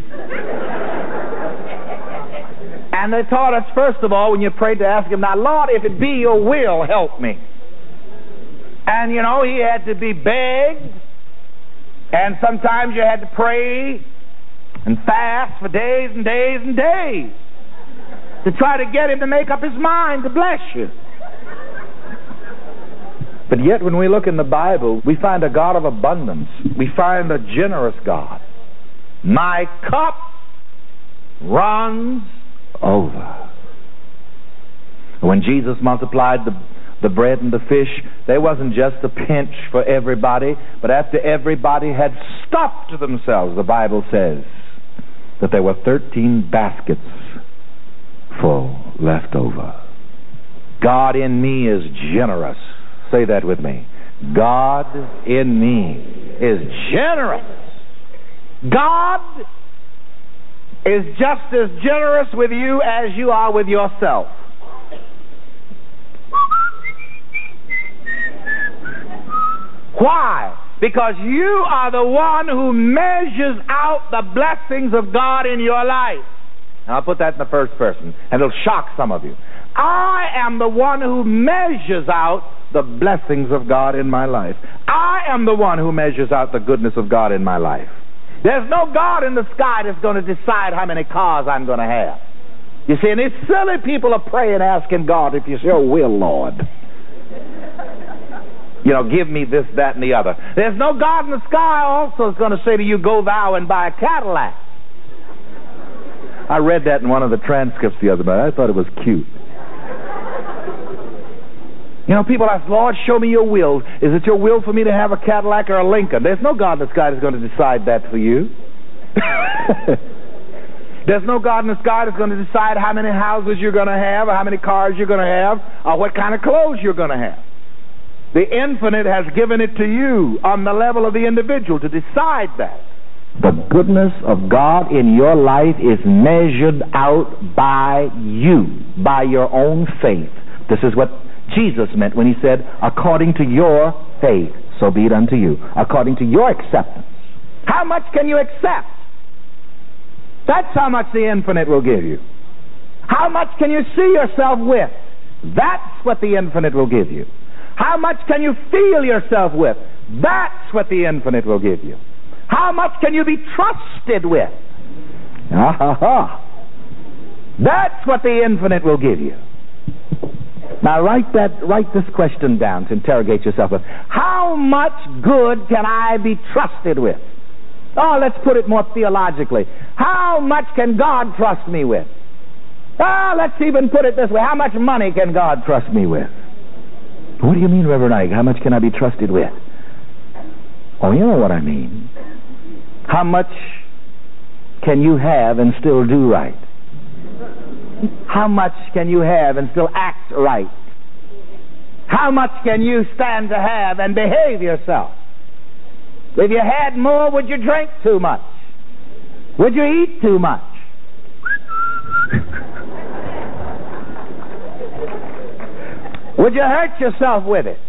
And they taught us, first of all, when you prayed to ask him, now, Lord, if it be your will, help me. And, you know, he had to be begged, and sometimes you had to pray and fast for days and days and days to try to get him to make up his mind to bless you. But yet when we look in the Bible, we find a God of abundance. We find a generous God. My cup runs over. When Jesus multiplied the, the bread and the fish, there wasn't just a pinch for everybody, but after everybody had stuffed themselves, the Bible says that there were thirteen baskets full left over. God in me is generous. Say that with me. God in me is generous. God is just as generous with you as you are with yourself. Why? Because you are the one who measures out the blessings of God in your life. Now, I'll put that in the first person, and it'll shock some of you. I am the one who measures out the blessings of God in my life. I am the one who measures out the goodness of God in my life. There's no God in the sky that's going to decide how many cars I'm going to have. You see, and these silly people are praying, asking God, if you sure will, Lord. You know, give me this, that, and the other. There's no God in the sky also is going to say to you, go thou and buy a Cadillac. I read that in one of the transcripts the other night. I thought it was cute. You know, people ask, Lord, show me your will. Is it your will for me to have a Cadillac or a Lincoln? There's no God in the sky that's going to decide that for you. There's no God in the sky that's going to decide how many houses you're going to have, or how many cars you're going to have, or what kind of clothes you're going to have. The infinite has given it to you on the level of the individual to decide that. The goodness of God in your life is measured out by you, by your own faith. This is what Jesus meant when he said, according to your faith, so be it unto you. According to your acceptance. How much can you accept? That's how much the infinite will give you. How much can you see yourself with? That's what the infinite will give you. How much can you feel yourself with? That's what the infinite will give you. How much can you be trusted with? Ah-ha-ha. That's what the infinite will give you. Now write that, write this question down to interrogate yourself with. How much good can I be trusted with? Oh, let's put it more theologically. How much can God trust me with? Ah, oh, let's even put it this way. How much money can God trust me with? What do you mean, Reverend Ike? How much can I be trusted with? Oh, you know what I mean. How much can you have and still do right? How much can you have and still act right? How much can you stand to have and behave yourself? If you had more, would you drink too much? Would you eat too much? Would you hurt yourself with it?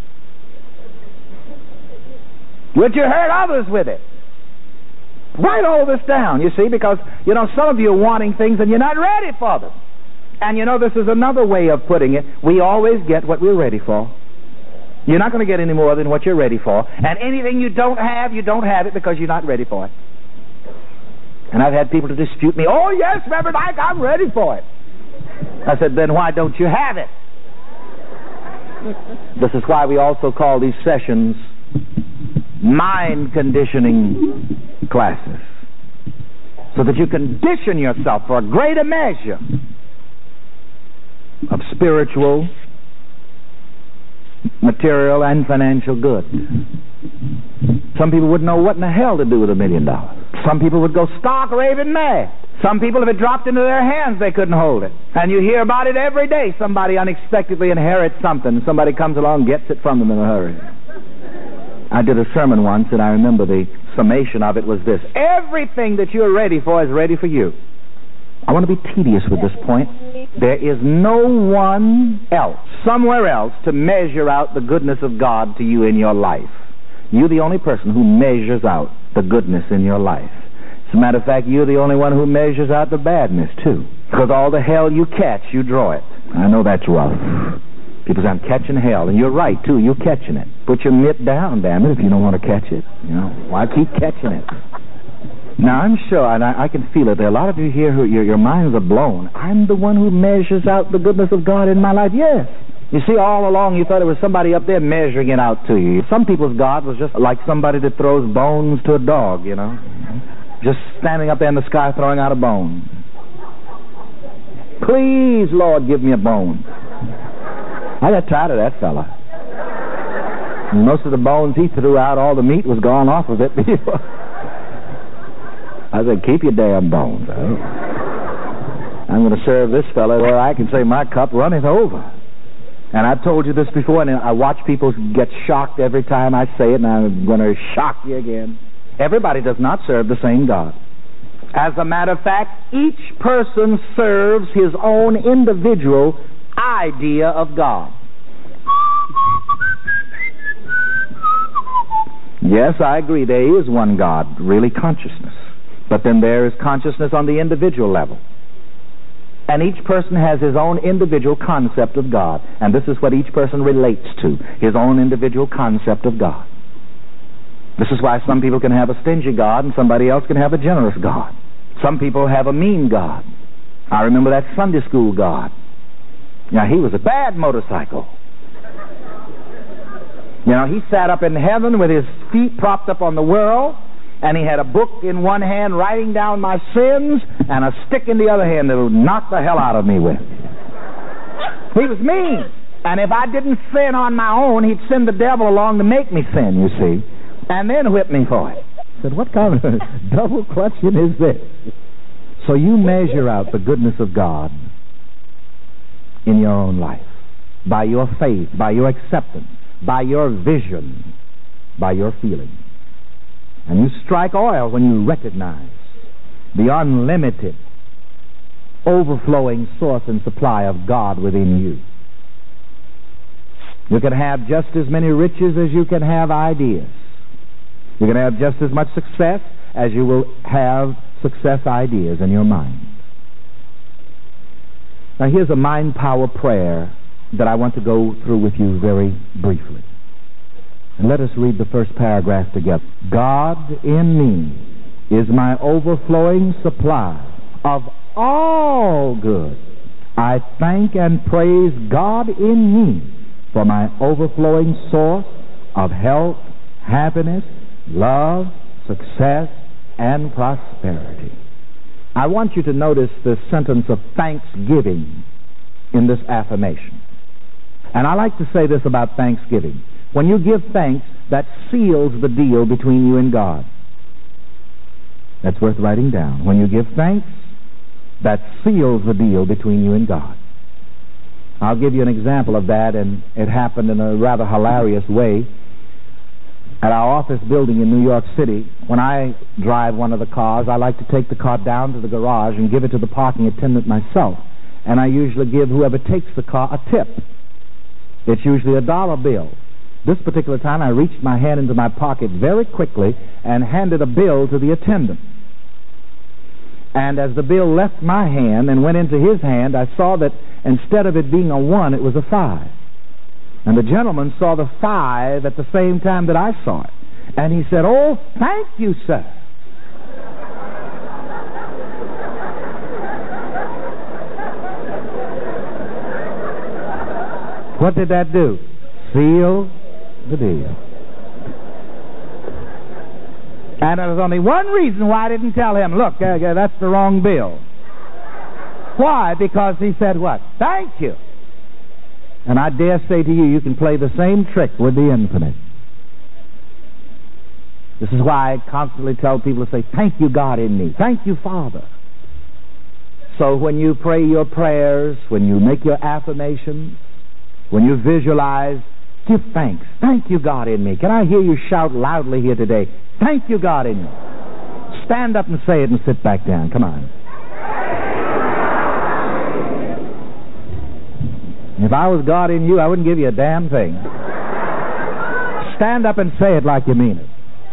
Would you hurt others with it? Write all this down, you see, because, you know, some of you are wanting things and you're not ready for them. And, you know, this is another way of putting it. We always get what we're ready for. You're not going to get any more than what you're ready for. And anything you don't have, you don't have it because you're not ready for it. And I've had people to dispute me. Oh, yes, Reverend Ike, I'm ready for it. I said, then why don't you have it? This is why we also call these sessions mind conditioning classes. So that you condition yourself for a greater measure of spiritual, material, and financial good. Some people wouldn't know what in the hell to do with a million dollars. Some people would go stark raving mad. Some people, if it dropped into their hands, they couldn't hold it. And you hear about it every day. Somebody unexpectedly inherits something. Somebody comes along and gets it from them in a hurry. I did a sermon once, and I remember the summation of it was this. Everything that you're ready for is ready for you. I want to be tedious with this point. There is no one else, somewhere else, to measure out the goodness of God to you in your life. You're the only person who measures out the goodness in your life. As a matter of fact, you're the only one who measures out the badness, too. Because all the hell you catch, you draw it. I know that's rough. People say, I'm catching hell. And you're right, too. You're catching it. Put your mitt down, damn it, if you don't want to catch it. You know, why keep catching it? Now, I'm sure, and I, I can feel it. There are a lot of you here who your, your minds are blown. I'm the one who measures out the goodness of God in my life. Yes. You see, all along you thought it was somebody up there measuring it out to you. Some people's God was just like somebody that throws bones to a dog, you know. Just standing up there in the sky throwing out a bone. Please, Lord, give me a bone. I got tired of that fella. And most of the bones he threw out, all the meat was gone off of it. I said, keep your damn bones. I'm going to serve this fella where I can say my cup runneth over. And I've told you this before, and I watch people get shocked every time I say it, and I'm going to shock you again. Everybody does not serve the same God. As a matter of fact, each person serves his own individual idea of God. Yes, I agree, there is one God, really consciousness. But then there is consciousness on the individual level. And each person has his own individual concept of God. And this is what each person relates to, his own individual concept of God. This is why some people can have a stingy God and somebody else can have a generous God. Some people have a mean God. I remember that Sunday school God. Now, he was a bad motorcycle. You know, he sat up in heaven with his feet propped up on the world, and he had a book in one hand writing down my sins and a stick in the other hand that would knock the hell out of me with. He was mean. And if I didn't sin on my own, he'd send the devil along to make me sin, you see, and then whip me for it. I said, what kind of double question is this? So you measure out the goodness of God in your own life by your faith, by your acceptance, by your vision, by your feeling. And you strike oil when you recognize the unlimited, overflowing source and supply of God within you. You can have just as many riches as you can have ideas. You can have just as much success as you will have success ideas in your mind. Now here's a mind power prayer that I want to go through with you very briefly. And let us read the first paragraph together. God in me is my overflowing supply of all good. I thank and praise God in me for my overflowing source of health, happiness, love, success, and prosperity. I want you to notice the sentence of thanksgiving in this affirmation. And I like to say this about thanksgiving. When you give thanks, that seals the deal between you and God. That's worth writing down. When you give thanks, that seals the deal between you and God. I'll give you an example of that, and it happened in a rather hilarious way. At our office building in New York City, when I drive one of the cars, I like to take the car down to the garage and give it to the parking attendant myself. And I usually give whoever takes the car a tip. It's usually a dollar bill. This particular time, I reached my hand into my pocket very quickly and handed a bill to the attendant. And as the bill left my hand and went into his hand, I saw that instead of it being a one, it was a five. And the gentleman saw the five at the same time that I saw it. And he said, "Oh, thank you, sir." What did that do? Seal the deal. And there was only one reason why I didn't tell him, "Look, uh, uh, that's the wrong bill." Why? Because he said what? "Thank you." And I dare say to you, you can play the same trick with the infinite. This is why I constantly tell people to say, "Thank you, God in me. Thank you, Father." So when you pray your prayers, when you make your affirmations, when you visualize, give thanks. "Thank you, God in me." Can I hear you shout loudly here today? "Thank you, God in me." Stand up and say it and sit back down. Come on. If I was God in you, I wouldn't give you a damn thing. Stand up and say it like you mean it.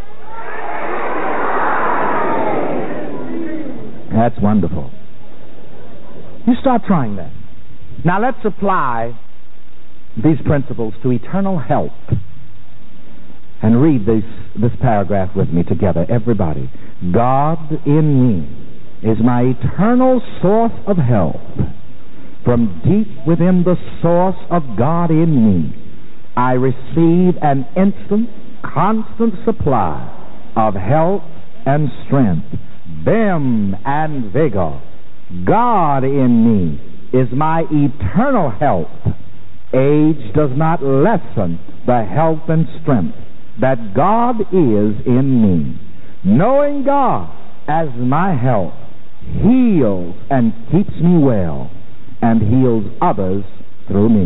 That's wonderful. You start trying that. Now let's apply these principles to eternal health. And read this, this paragraph with me together, everybody. God in me is my eternal source of health. From deep within the source of God in me, I receive an instant, constant supply of health and strength, vim and vigor. God in me is my eternal health. Age does not lessen the health and strength that God is in me. Knowing God as my health heals and keeps me well, and heals others through me.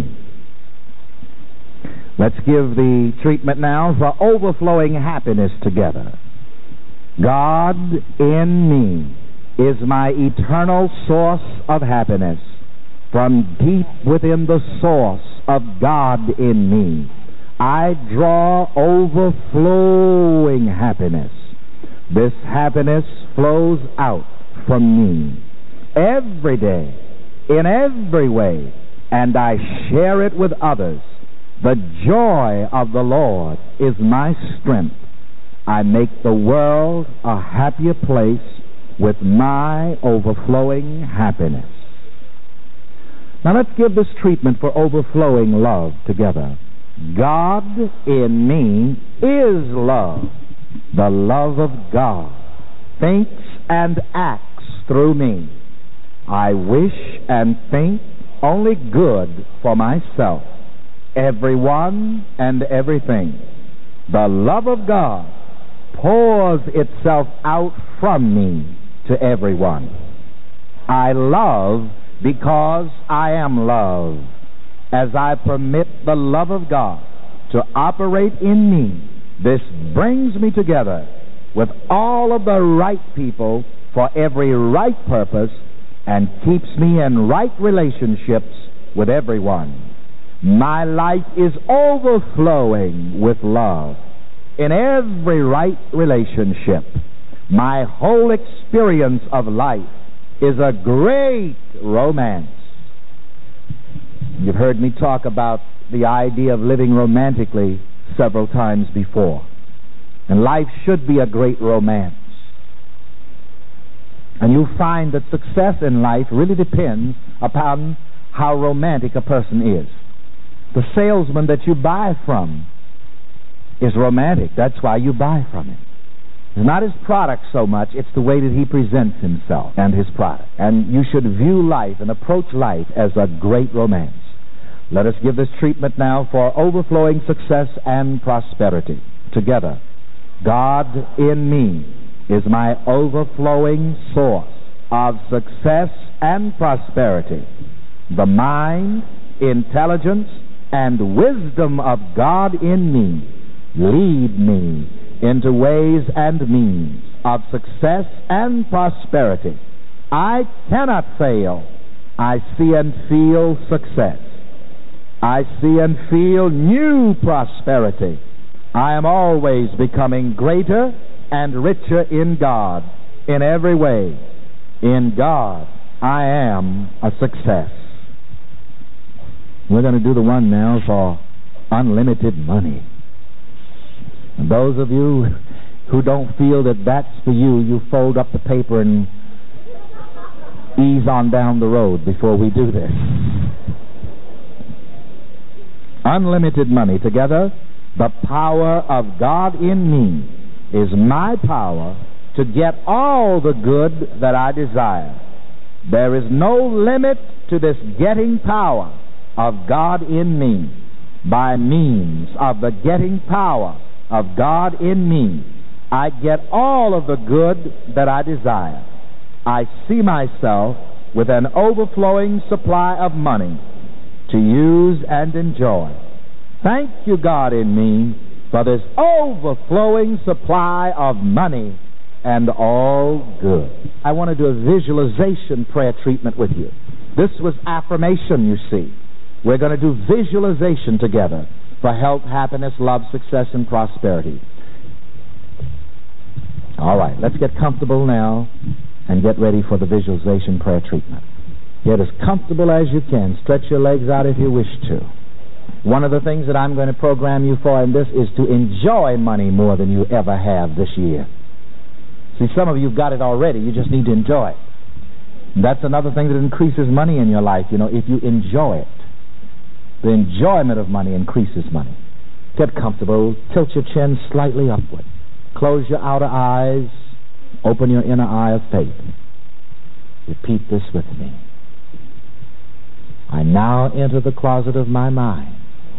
Let's give the treatment now for overflowing happiness together. God in me is my eternal source of happiness. From deep within the source of God in me, I draw overflowing happiness. This happiness flows out from me every day, in every way, and I share it with others. The joy of the Lord is my strength. I make the world a happier place with my overflowing happiness. Now let's give this treatment for overflowing love together. God in me is love. The love of God thinks and acts through me. I wish and think only good for myself, everyone and everything. The love of God pours itself out from me to everyone. I love because I am love. As I permit the love of God to operate in me, this brings me together with all of the right people for every right purpose and keeps me in right relationships with everyone. My life is overflowing with love in every right relationship. My whole experience of life is a great romance. You've heard me talk about the idea of living romantically several times before. And life should be a great romance. And you'll find that success in life really depends upon how romantic a person is. The salesman that you buy from is romantic. That's why you buy from him. It's not his product so much, it's the way that he presents himself and his product. And you should view life and approach life as a great romance. Let us give this treatment now for overflowing success and prosperity. Together, God in me is my overflowing source of success and prosperity. The mind, intelligence, and wisdom of God in me lead me into ways and means of success and prosperity. I cannot fail. I see and feel success. I see and feel new prosperity. I am always becoming greater and richer in God in every way. In God, I am a success. We're going to do the one now for unlimited money. And those of you who don't feel that that's for you, you fold up the paper and ease on down the road before we do this. Unlimited money. Together, the power of God in me is my power to get all the good that I desire. There is no limit to this getting power of God in me. By means of the getting power of God in me, I get all of the good that I desire. I see myself with an overflowing supply of money to use and enjoy. Thank you, God in me, for this overflowing supply of money and all good. I want to do a visualization prayer treatment with you. This was affirmation, you see. We're going to do visualization together for health, happiness, love, success, and prosperity. All right, let's get comfortable now and get ready for the visualization prayer treatment. Get as comfortable as you can. Stretch your legs out if you wish to. One of the things that I'm going to program you for in this is to enjoy money more than you ever have this year. See, some of you have got it already. You just need to enjoy it. And that's another thing that increases money in your life, you know, if you enjoy it. The enjoyment of money increases money. Get comfortable. Tilt your chin slightly upward. Close your outer eyes. Open your inner eye of faith. Repeat this with me. I now enter the closet of my mind.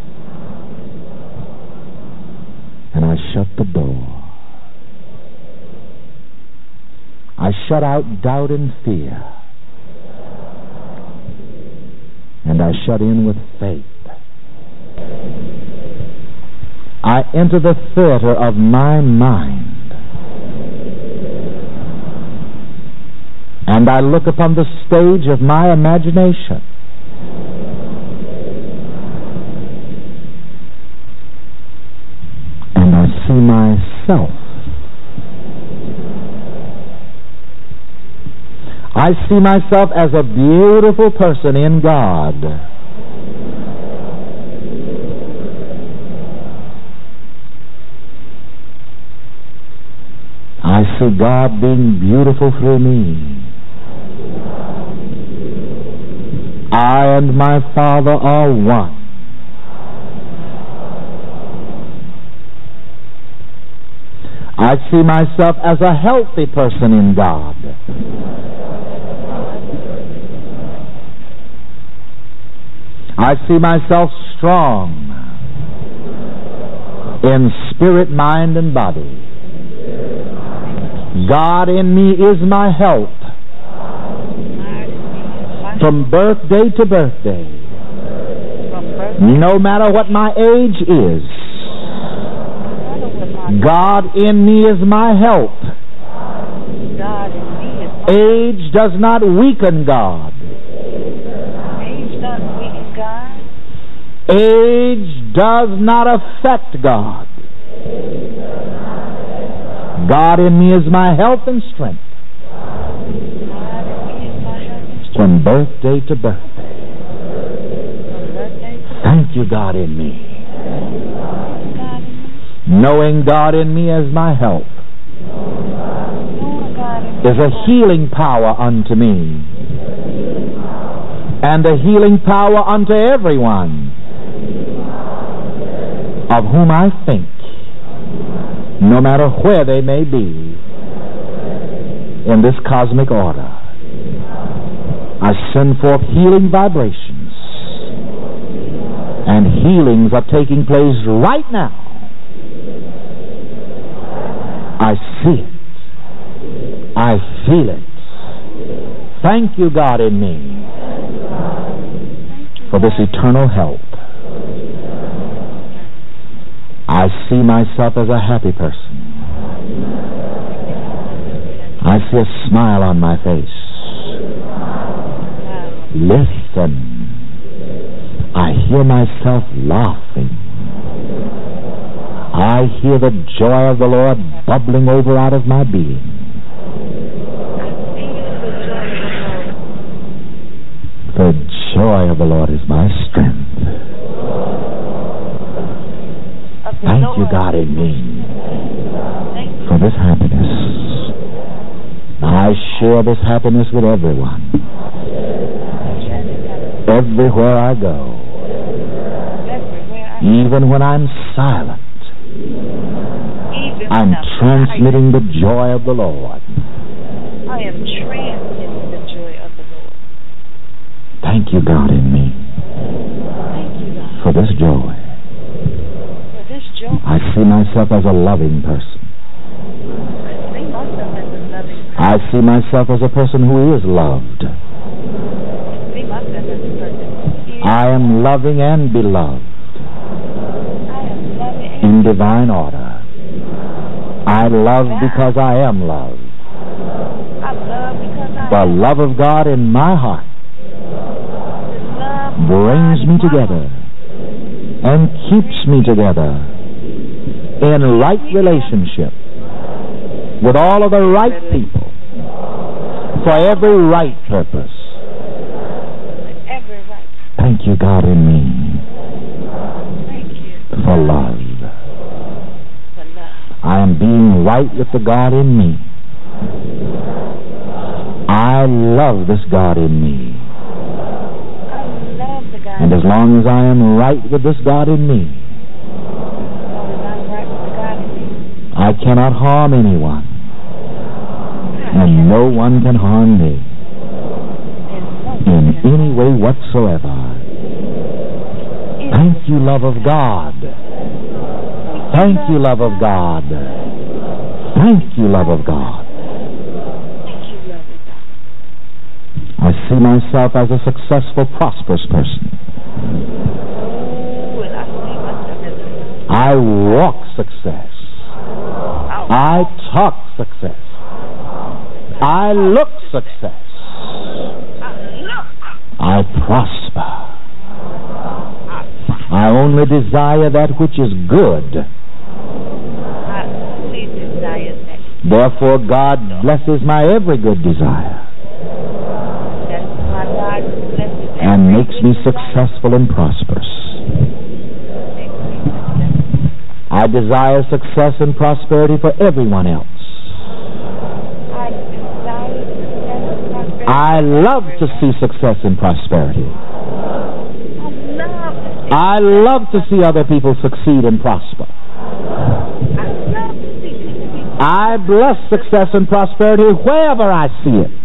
And I shut the door. I shut out doubt and fear. And I shut in with faith. I enter the theater of my mind. And I look upon the stage of my imagination. And I see myself. I see myself as a beautiful person in God. I see God being beautiful through me. I and my Father are one. I see myself as a healthy person in God. I see myself strong in spirit, mind, and body. God in me is my help from birthday to birthday. No matter what my age is, God in me is my help. Age does not weaken God. Age does not affect God. God in me is my health and strength from birthday to birthday. Thank you, God in me. Knowing God in me as my help is a healing power unto me and a healing power unto everyone of whom I think, no matter where they may be in this cosmic order. I send forth healing vibrations, and healings are taking place right now. I see it. I feel it. Thank you, God in me, for this eternal help. I see myself as a happy person. I see a smile on my face. Listen. I hear myself laughing. I hear the joy of the Lord bubbling over out of my being. The joy of the Lord is my strength. Thank you, God in me, for this happiness. I share this happiness with everyone. Everywhere I go. Even when I'm silent, I'm transmitting the joy of the Lord. I am transmitting the joy of the Lord. Thank you, God in me, Thank you, God, for this joy. for this joy. I see myself as a loving person. I see myself as a loving person. I see myself as a person who is loved. I see myself as a person who is I am loving and beloved in divine order. I love because I am loved. I love because I The am. love of God in my heart The love of brings God me in my together heart. and keeps me together in right relationship with all of the right people for every right purpose. Every right. Thank you, God in me, Thank you for love. for love. I am being right with the God in me. I love this God in me. I love the God. And as long as I am right with this God in me, I'm right with the God in me. I cannot harm anyone, and no one can harm me in any way whatsoever. Thank you, love of God. Thank you, love of God. Thank you, love of God. Thank you, love of God. I see myself as a successful, prosperous person. Oh, and I see myself as a I walk success. I talk success. I look success. I prosper. I only desire that which is good. I only desire that. Therefore, God blesses my every good desire That's why God blesses and every makes me good desire. successful and prosperous. Makes me successful. I desire success and prosperity for everyone else. I desire success and prosperity. I love to see success and prosperity I love to see other people succeed and prosper. I bless success and prosperity wherever I see it.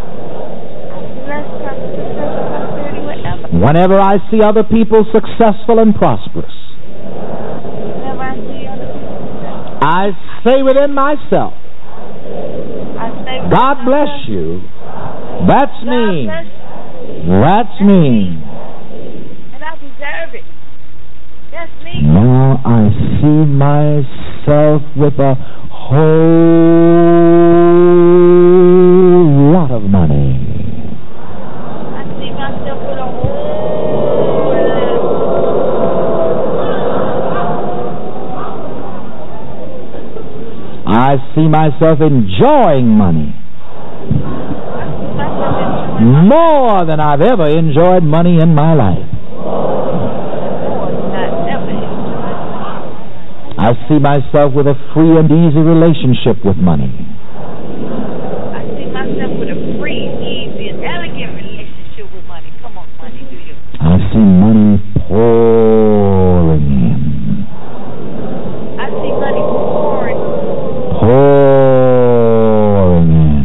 Whenever I see other people successful and prosperous, I say within myself, God bless you. That's me. That's me. And I deserve it. That's me. Now I see myself with a whole lot of money. I see myself with a whole lot. I see myself enjoying money more than I've ever enjoyed money in my life. I see myself with a free and easy relationship with money. I see myself with a free, easy, and elegant relationship with money. Come on, money, do you? I see money pouring in. I see money pouring. Pouring in.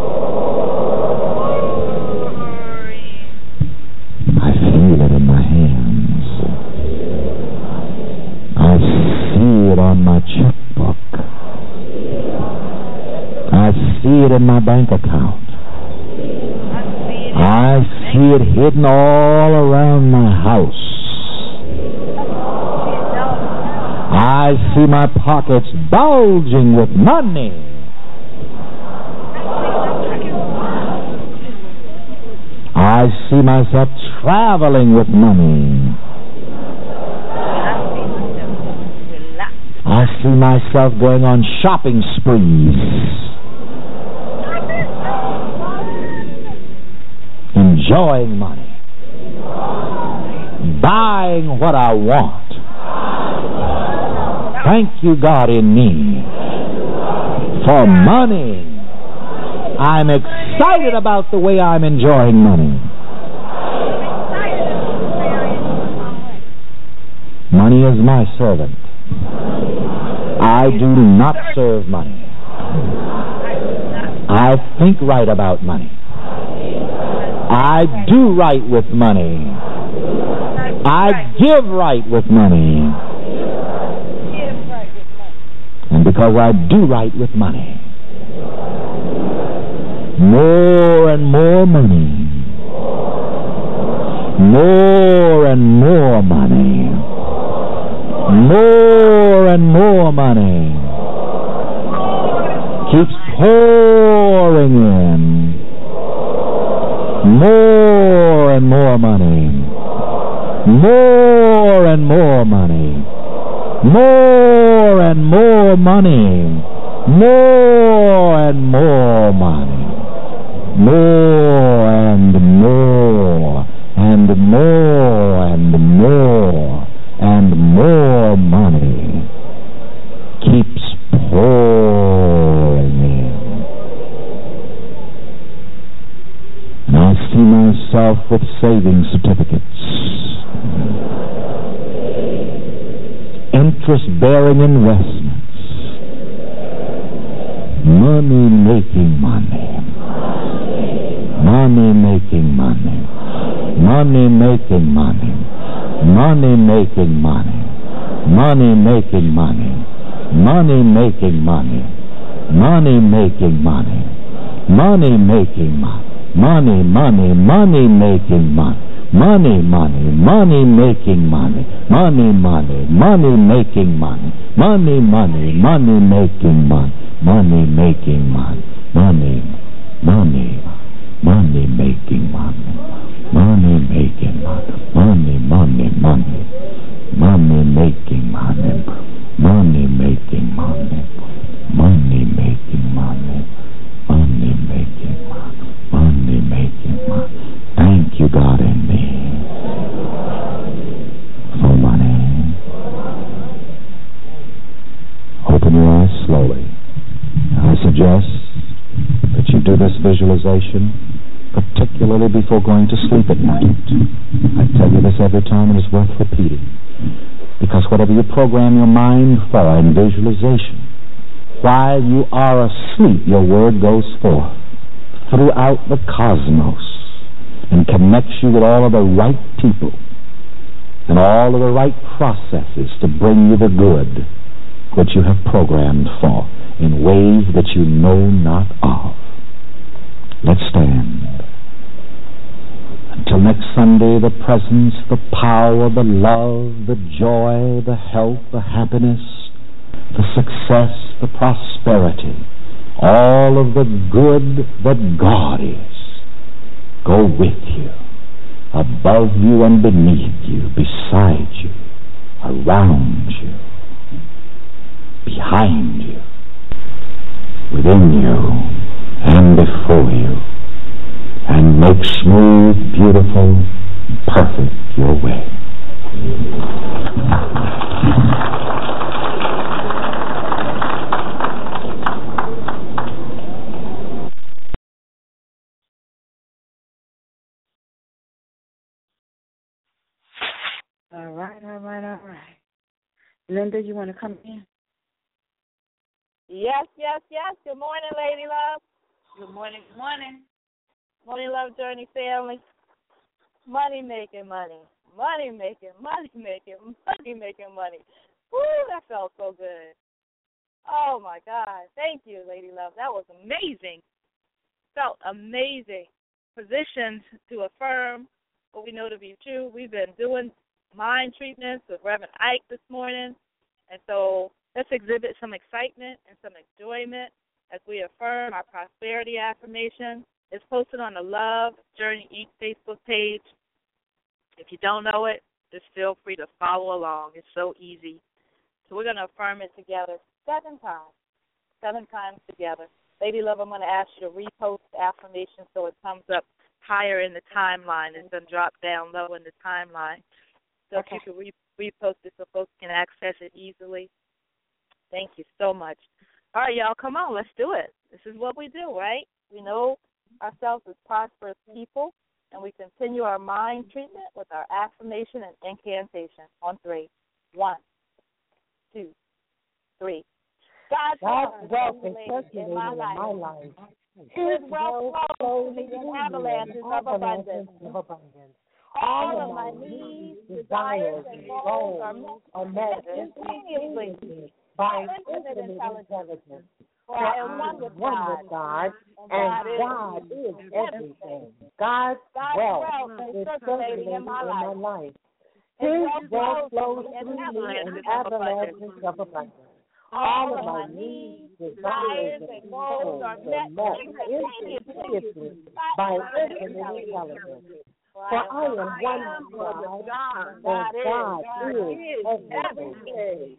Pouring. I feel it in my hands. I see it on my checkbook. I see it in my bank account. I see it hidden all around my house. I see my pockets bulging with money. I see myself traveling with money. I see myself going on shopping sprees, enjoying money, buying what I want. Thank you, God, in me for money. I'm excited about the way I'm enjoying money. Money is my servant. I do not serve money. I think right about money. I do right with money. I give right with money. And because I do right with money, more and more money, more and more money, more and more money keeps pouring in. More and more money. More and more money. More and more money. More and more money. More and more and more and more and more money keeps pouring in. And I see myself with saving certificates, interest-bearing investments, money-making money, money-making money, money-making money, money-making money, money-making money, money-making money, money-making money, money-making money, money, money, money-making money, money, money, money-making money, money, money, money-making money, money, money, money-making money, money-making money, money, money, money-making money, money-making money, money, money, money, money-making money, money-making money, money-making money, money-making money, money-making money. Thank you, God, in me for money. Open your eyes slowly. I suggest that you do this visualization, particularly before going to sleep at night. I tell you this every time, and it's worth repeating. Because whatever you program your mind for in visualization, while you are asleep, your word goes forth throughout the cosmos and connects you with all of the right people and all of the right processes to bring you the good which you have programmed for in ways that you know not of. Let's stand. Until next Sunday, the presence, the power, the love, the joy, the health, the happiness, the success, the prosperity, all of the good that God is, go with you, above you and beneath you, beside you, around you, behind you, within you, and before you, and make smooth, beautiful, perfect your way. All right, all right, all right. Linda, you want to come in? Yes, yes, yes. Good morning, Lady Love. Good morning, good morning. Morning Love Journey family. Money making money. Money making, money making, money making money. Woo, that felt so good. Oh, my God. Thank you, Lady Love. That was amazing. Felt amazing. Positioned to affirm what we know to be true. We've been doing mind treatments with Reverend Ike this morning. And so let's exhibit some excitement and some enjoyment as we affirm our prosperity affirmation. It's posted on the Love Journey Eat Facebook page. If you don't know it, just feel free to follow along. It's so easy. So we're going to affirm it together seven times, seven times together. Lady Love, I'm going to ask you to repost the affirmation so it comes up higher in the timeline and then drop down low in the timeline. So okay. If you could re- repost it so folks can access it easily. Thank you so much. All right, y'all, come on, let's do it. This is what we do, right? We know ourselves as prosperous people, and we continue our mind treatment with our affirmation and incantation on three. One, two, three. God's wealth is circulating in my life. His wealth flows to me in avalanches of abundance. All of my needs, desires, and goals are met instantaneously by infinite intelligence. For I am one with God, and God is everything. God's wealth is circulating in my life. His wealth flows through me in avalanches of abundance. All of my needs, desires, and goals are met instantaneously by infinite intelligence. For I am one with God, and God is everything.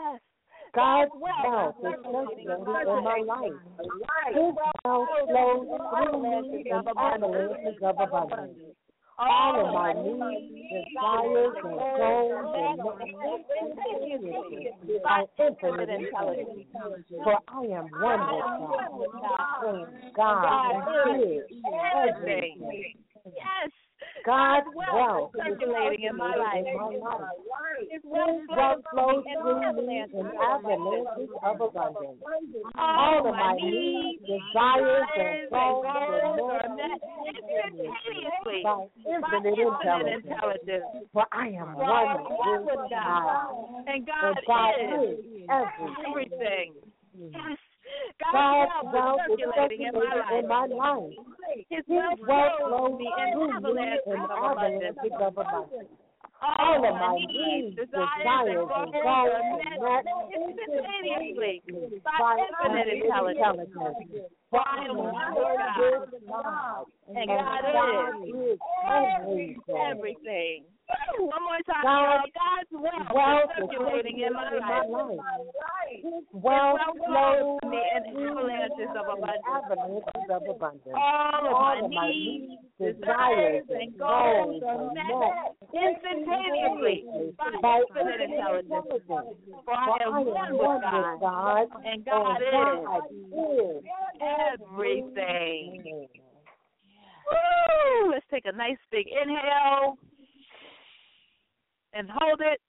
God's wealth is circulating in my life. His wealth flows through me in avalanches of abundance. All of my needs, desires, and goals are met instantaneously by infinite intelligence. For I am one with God, and God is everything. Yes. God's wealth is circulating in my life. His wealth flows through me in avalanches of abundance. All of my needs, desires, and goals are met instantaneously by infinite intelligence. For I am one with God, and God is everything. Yes. God's wealth is circulating in my life. His wealth flows through me in avalanches of abundance. All of my needs, desires, and goals are met instantaneously by infinite intelligence. For I am one with God, and God is everything. One more time, God, God's wealth, wealth is circulating in my life. His wealth flows to me in avalanches of abundance. All of my needs, desires, and goals are met instantaneously by infinite intelligence. For I am one with God, and God is everything. Woo! Let's take a nice big inhale. and hold it.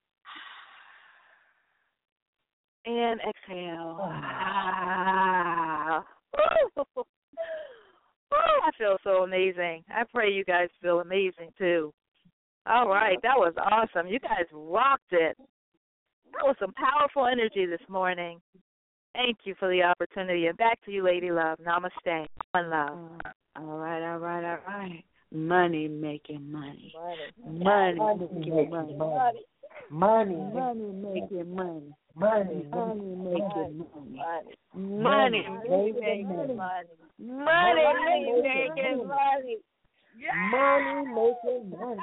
And exhale. Ah. Ooh. Oh, I feel so amazing. I pray you guys feel amazing, too. All right, that was awesome. You guys rocked it. That was some powerful energy this morning. Thank you for the opportunity. And back to you, Lady Love. Namaste. One love. All right, all right, all right. Money making money. Money. Money Money making making money. money. Money. Money making money. Money. Money making money. Money. Money making money. Money making money. Money making money.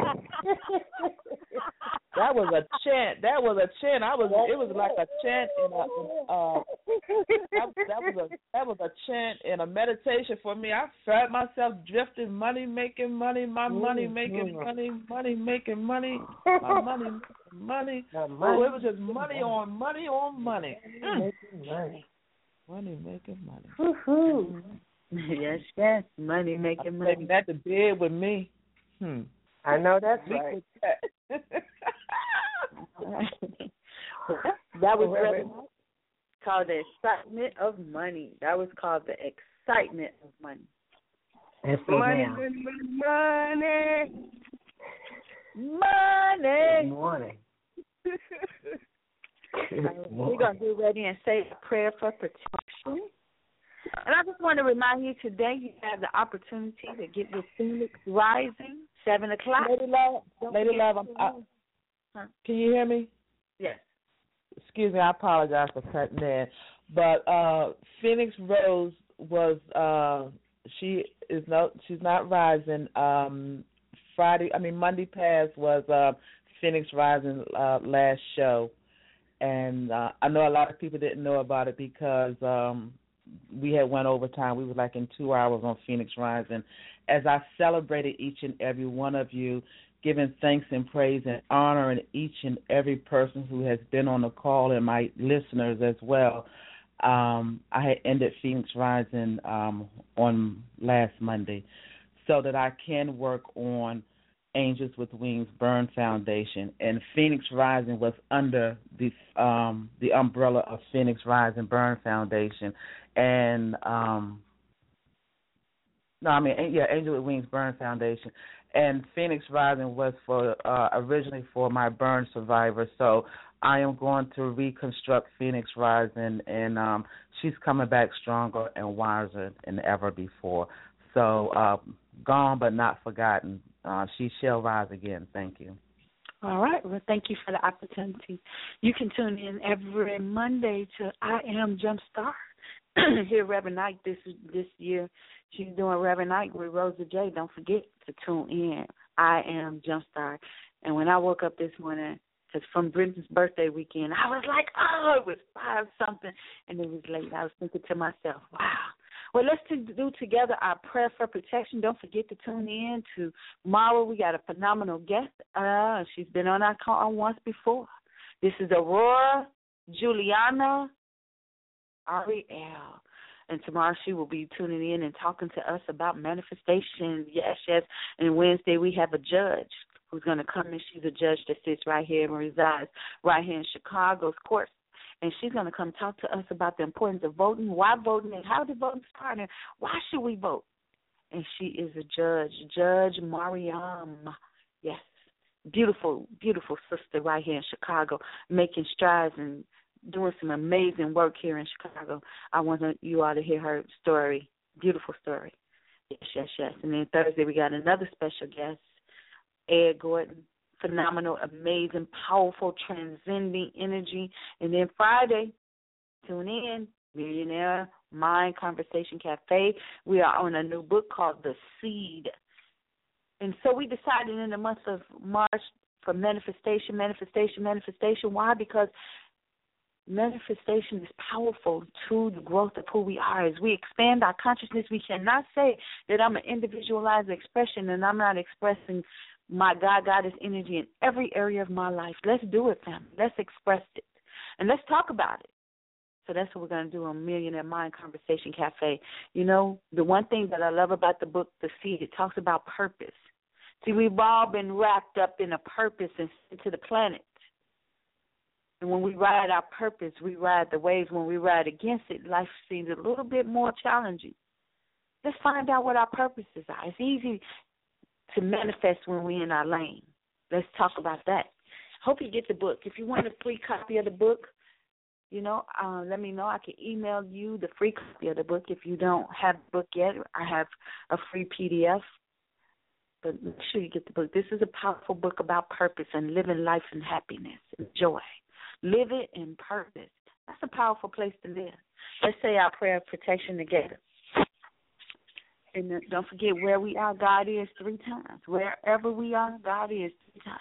That was a chant. That was a chant. I was. It was like a chant in a. Uh, that, that was a. That was a chant in a meditation for me. I felt myself drifting. Money making money. My money making money. Money making money. My money making money. Oh, it was just money on money on money. Making money. Money making money. Woohoo. Yes, yes. Money making I'm money. taking that to bed with me. Hmm. I know that's We right. could- That was really called the excitement of money. That was called the excitement of money. Yes, Money, ma'am. money, money, Good money. morning. We're going to get ready and say a prayer for protection. And I just want to remind you today you have the opportunity to get with Phoenix Rising, seven o'clock. Lady Love, Don't Lady forget Love, I'm, to- I, Huh? can you hear me? Yes. Excuse me, I apologize for cutting in. But uh, Phoenix Rose was uh, she is no she's not rising. Um, Friday, I mean Monday past was uh, Phoenix Rising uh, last show, and uh, I know a lot of people didn't know about it because um, we had went overtime. We were like in two hours on Phoenix Rising. As I celebrated each and every one of you, giving thanks and praise and honoring each and every person who has been on the call and my listeners as well. Um, I had ended Phoenix Rising um, on last Monday so that I can work on Angels with Wings Burn Foundation. And Phoenix Rising was under the um, the umbrella of Phoenix Rising Burn Foundation. And, um, no, I mean, yeah, Angel with Wings Burn Foundation. And Phoenix Rising was for uh, originally for my burn survivors. So I am going to reconstruct Phoenix Rising, and um, she's coming back stronger and wiser than ever before. So uh, gone but not forgotten. Uh, she shall rise again. Thank you. All right. Well, thank you for the opportunity. You can tune in every Monday to I Am Jumpstart. Here, Reverend Knight, this this year, she's doing Reverend Knight with Rosa J. Don't forget to tune in. I Am Jumpstart. And when I woke up this morning, because from Brenton's birthday weekend, I was like, oh, it was five something, and it was late. I was thinking to myself, wow. Well, let's to do together our prayer for protection. Don't forget to tune in to tomorrow. We got a phenomenal guest. Uh, she's been on our call once before. This is Aurora Juliana Ariel. And tomorrow she will be tuning in and talking to us about manifestation. Yes, yes. And Wednesday we have a judge who's going to come in. She's a judge that sits right here and resides right here in Chicago's courts. And she's going to come talk to us about the importance of voting, why voting, and how did voting start, and why should we vote. And she is a judge, Judge Mariam. Yes, beautiful, beautiful sister right here in Chicago, making strides and doing some amazing work here in Chicago. I want you all to hear her story, beautiful story. Yes, yes, yes. And then Thursday we got another special guest, Ed Gordon. Phenomenal, amazing, powerful, transcending energy. And then Friday, tune in, Millionaire Mind Conversation Cafe. We are on a new book called The Seed. And so we decided in the month of March for manifestation, manifestation, manifestation. Why? Because manifestation is powerful to the growth of who we are. As we expand our consciousness, we cannot say that I'm an individualized expression and I'm not expressing my God, Goddess energy in every area of my life. Let's do it, family. Let's express it. And let's talk about it. So that's what we're going to do on Millionaire Mind Conversation Cafe. You know, the one thing that I love about the book, The Seed, it talks about purpose. See, we've all been wrapped up in a purpose and sent to the planet. And when we ride our purpose, we ride the waves. When we ride against it, life seems a little bit more challenging. Let's find out what our purposes are. It's easy to manifest when we're in our lane. Let's talk about that. Hope you get the book. If you want a free copy of the book, you know, uh, let me know. I can email you the free copy of the book. If you don't have the book yet, I have a free P D F. But make sure you get the book. This is a powerful book about purpose and living life in happiness and joy. Live it in purpose. That's a powerful place to live. Let's say our prayer of protection together. And don't forget, where we are, God is three times. Wherever we are, God is three times.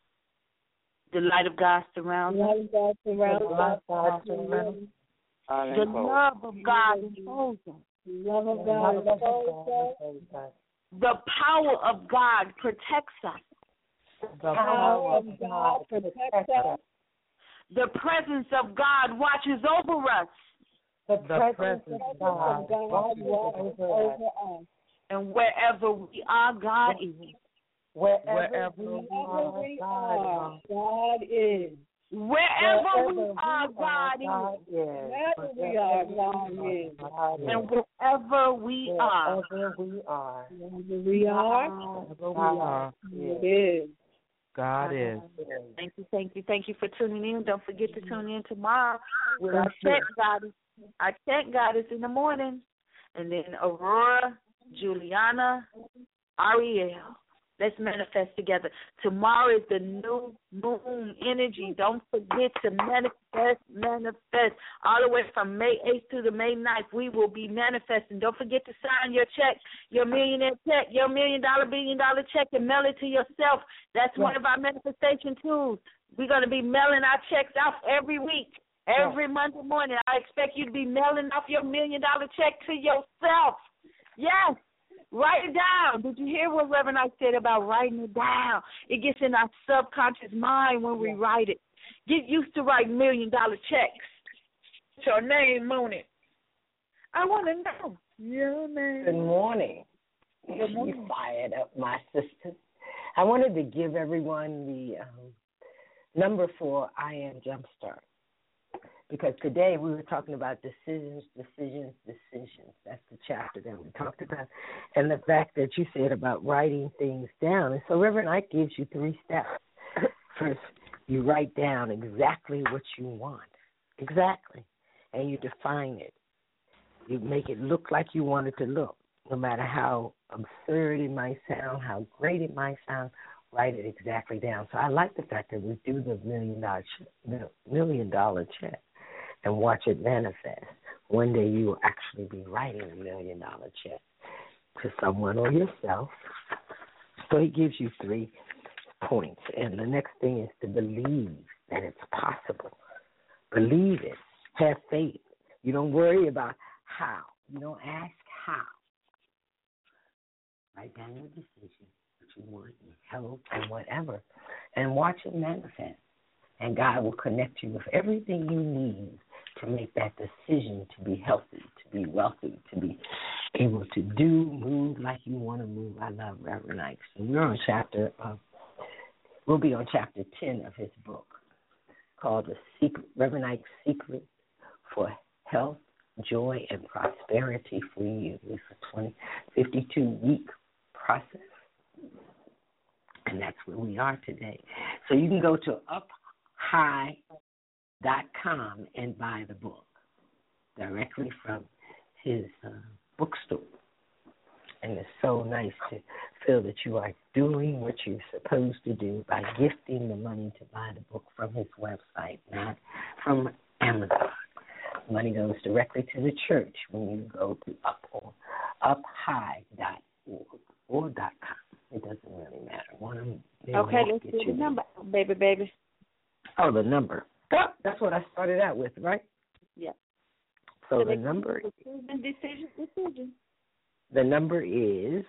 The light of God surrounds us. The love of God surrounds us. The love of God enfolds us. The love of God enfolds us. The power of God protects us. The power of God protects us. The presence of God watches over us. The presence of God watches over us. And wherever we are, God is. Wherever we are, God is. Wherever we are, God is. Wherever we are, God is. And wherever we are, wherever we are, Wherever we are, wherever we are, it is. God is. Thank you, thank you, thank you for tuning in. Don't forget to tune in tomorrow with our chat goddess. Our chat goddess in the morning, and then Aurora, Juliana, Ariel. Let's manifest together. Tomorrow is the new moon energy. Don't forget to manifest, manifest. All the way from May eighth to the May ninth, we will be manifesting. Don't forget to sign your check, your millionaire check, your million dollar, billion dollar check, and mail it to yourself. That's one of our manifestation tools. We're going to be mailing our checks out every week, every Monday morning. I expect you to be mailing off your million dollar check to yourself. Yes. Write it down. Did you hear what Reverend I said about writing it down? It gets in our subconscious mind when we write it. Get used to writing million-dollar checks. Put your name on it. I want to know your name. Good morning. Good morning. You fired up, my sister. I wanted to give everyone the um, number for I Am Jumpstart. Because today we were talking about decisions, decisions, decisions. That's the chapter that we talked about. And the fact that you said about writing things down. And so Reverend Ike gives you three steps. First, you write down exactly what you want. Exactly. And you define it. You make it look like you want it to look. No matter how absurd it might sound, how great it might sound, write it exactly down. So I like the fact that we do the million dollar check, million dollar check. And watch it manifest. One day you will actually be writing a million dollar check to someone or yourself. So he gives you three points. And the next thing is to believe that it's possible. Believe it. Have faith. You don't worry about how. You don't ask how. Write down your decision, what you want, your health, and whatever. And watch it manifest. And God will connect you with everything you need to make that decision to be healthy, to be wealthy, to be able to do, move like you want to move. I love Reverend Ike. So we're on chapter, uh, we'll be on chapter ten of his book called The Secret, Reverend Ike's Secret for Health, Joy, and Prosperity for You. It's a twenty, fifty-two week process. And that's where we are today. So you can go to up high dot com and buy the book directly from his uh, bookstore. And it's so nice to feel that you are doing what you're supposed to do by gifting the money to buy the book from his website, not from Amazon. Money goes directly to the church when you go to up or up high dot org or dot com. It doesn't really matter. One of them, okay, let's do the number, baby, baby. Oh, the number. Oh, that's what I started out with, right? Yeah. So, so the number. Decision, decision, decision. The number is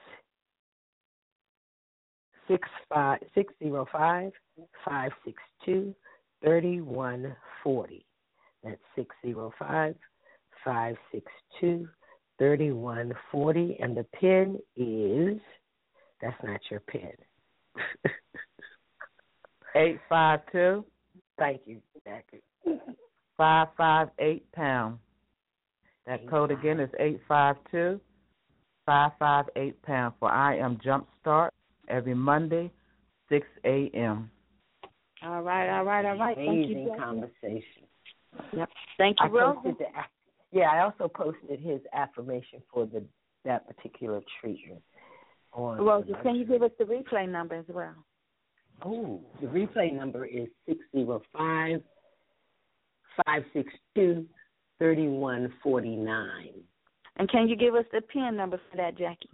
six five six zero five five six two thirty one forty. That's six zero five five six two thirty one forty, and the pin is. That's not your pen. eight five two. Thank you, Jackie. five five eight pound. That eight code five. Again is eight five two, five five eight pound for I Am Jumpstart every Monday, six a.m. All right, all right, all right. Amazing Thank you, conversation. Yep. Thank you, I Rose. posted the, yeah, I also posted his affirmation for the that particular treatment. Rose, can you give us the replay number as well? Oh, the replay number is six zero five, five six two, three one four nine. And can you give us the PIN number for that, Jackie?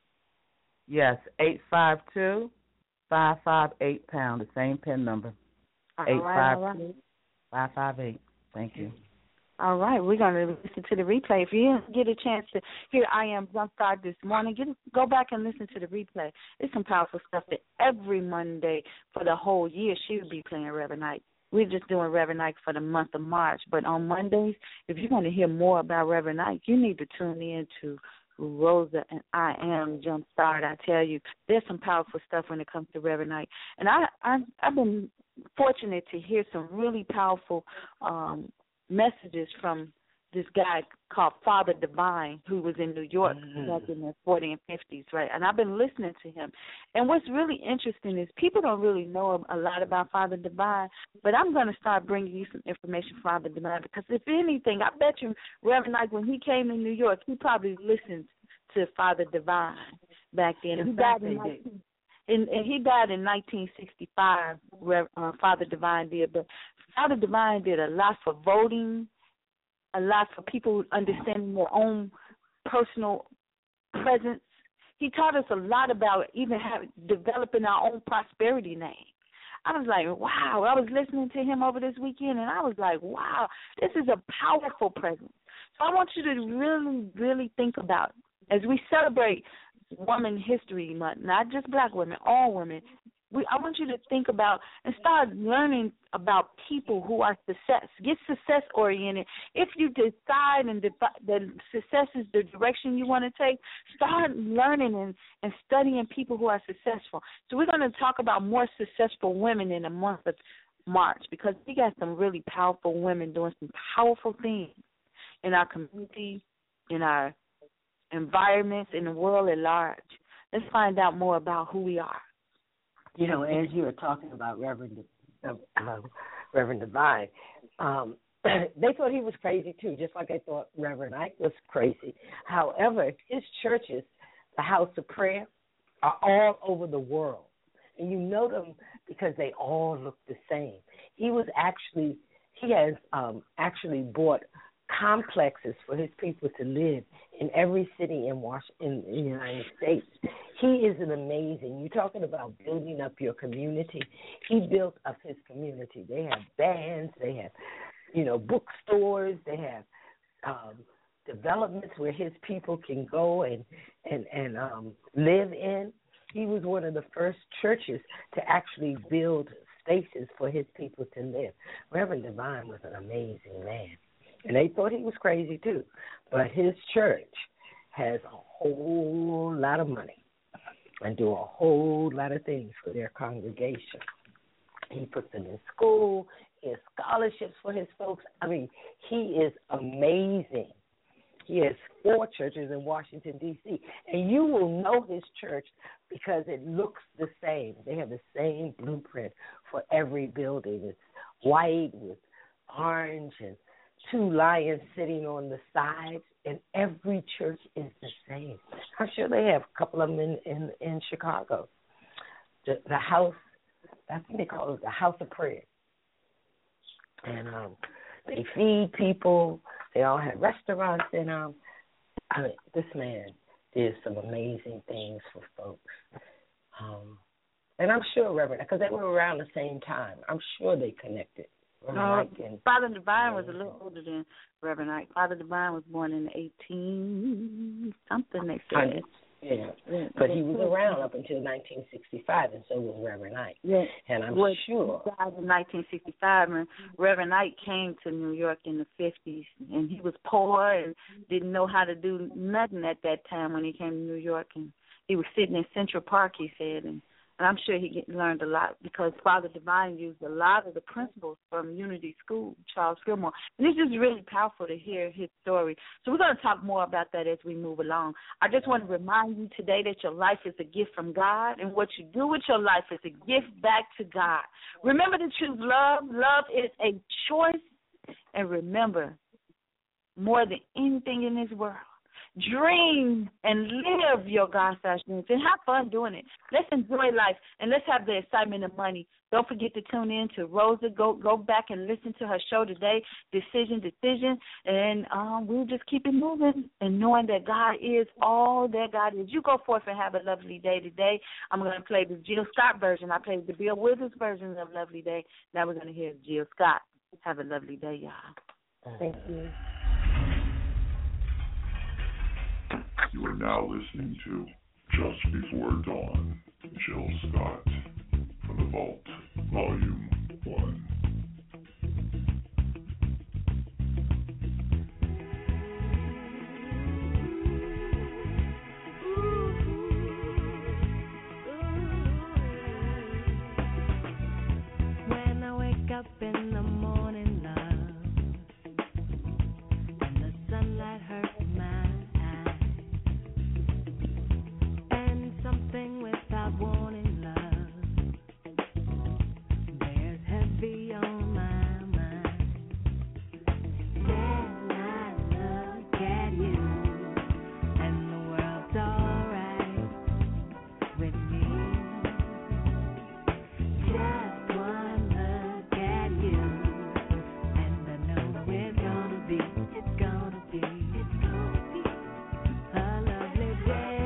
Yes, eight five two, five five eight pound, the same PIN number. eight five two, five five eight. Thank you. All right, we're going to listen to the replay. If you didn't get a chance to hear I Am Jumpstart this morning, get, go back and listen to the replay. It's some powerful stuff that every Monday for the whole year she will be playing Reverend Knight. We're just doing Reverend Knight for the month of March. But on Mondays, if you want to hear more about Reverend Knight, you need to tune in to Rosa and I Am Jumpstart. I tell you, there's some powerful stuff when it comes to Reverend Knight. And I, I, I've been fortunate to hear some really powerful um messages from this guy called Father Divine, who was in New York mm-hmm. back in the forties and fifties, right? And I've been listening to him. And what's really interesting is people don't really know a lot about Father Divine, but I'm going to start bringing you some information from Father Divine because, if anything, I bet you Reverend Knight, when he came in New York, he probably listened to Father Divine back then. In he fact, died in they did. And, and he died in nineteen sixty-five, where uh, Father Divine did. But Father Divine did a lot for voting, a lot for people understanding their own personal presence. He taught us a lot about even having, developing our own prosperity name. I was like, wow. I was listening to him over this weekend, and I was like, wow, this is a powerful presence. So I want you to really, really think about, as we celebrate Women History Month, not just black women, all women, we, I want you to think about and start learning about people who are success. Get success-oriented. If you decide and defi- that success is the direction you want to take, start learning and, and studying people who are successful. So we're going to talk about more successful women in the month of March because we got some really powerful women doing some powerful things in our community, in our environments, in the world at large. Let's find out more about who we are. You know, as you were talking about Reverend uh, uh, Reverend Divine, um, they thought he was crazy too, just like they thought Reverend Ike was crazy. However, his churches, the House of Prayer, are all over the world, and you know them because they all look the same. He was actually, he has um, actually bought complexes for his people to live in every city in Washington, in the United States. He is an amazing. You're talking about building up your community. He built up his community. They have bands. They have, you know, bookstores. They have um, developments where his people can go and and and um, live in. He was one of the first churches to actually build spaces for his people to live. Reverend Divine was an amazing man. And they thought he was crazy, too. But his church has a whole lot of money and do a whole lot of things for their congregation. He puts them in school. He has scholarships for his folks. I mean, he is amazing. He has four churches in Washington, D C, and you will know his church because it looks the same. They have the same blueprint for every building. It's white with orange and two lions sitting on the sides, and every church is the same. I'm sure they have a couple of them in, in, in Chicago. The, the house, I think they call it the House of Prayer. And um, they feed people. They all have restaurants in them. I mean, this man did some amazing things for folks. Um, and I'm sure, Reverend, because they were around the same time, I'm sure they connected. No, Father Divine was a little older than Reverend Ike. Father Divine was born in eighteen something, they said. Yeah, but he was around up until nineteen sixty-five, and so was Reverend Ike. Yeah. And I'm well, sure. He died in nineteen sixty-five, and Reverend Ike came to New York in the fifties, and he was poor and didn't know how to do nothing at that time when he came to New York. And he was sitting in Central Park, he said, and And I'm sure he get, learned a lot because Father Divine used a lot of the principles from Unity School, Charles Fillmore. And it's just really powerful to hear his story. So we're going to talk more about that as we move along. I just want to remind you today that your life is a gift from God, and what you do with your life is a gift back to God. Remember to choose love. Love is a choice. And remember, more than anything in this world, dream and live your God-sized dreams and have fun doing it. Let's enjoy life and let's have the excitement of money. Don't forget to tune in to Rosa. Go go back and listen to her show today, Decision, Decision. And um, we'll just keep it moving and knowing that God is all that God is. You go forth and have a lovely day today. I'm going to play the Jill Scott version. I played the Bill Withers version of Lovely Day. Now we're going to hear Jill Scott. Have a lovely day, y'all. Thank you. You are now listening to Just Before Dawn, Jill Scott, from the Vault, Volume one. When I wake up in the morning, love, and the sunlight hurts my something without warning, love, bears heavy on my mind. Then I look at you, and the world's alright with me. Just one look at you, and I know it's gonna be, it's gonna be, it's gonna be a lovely day.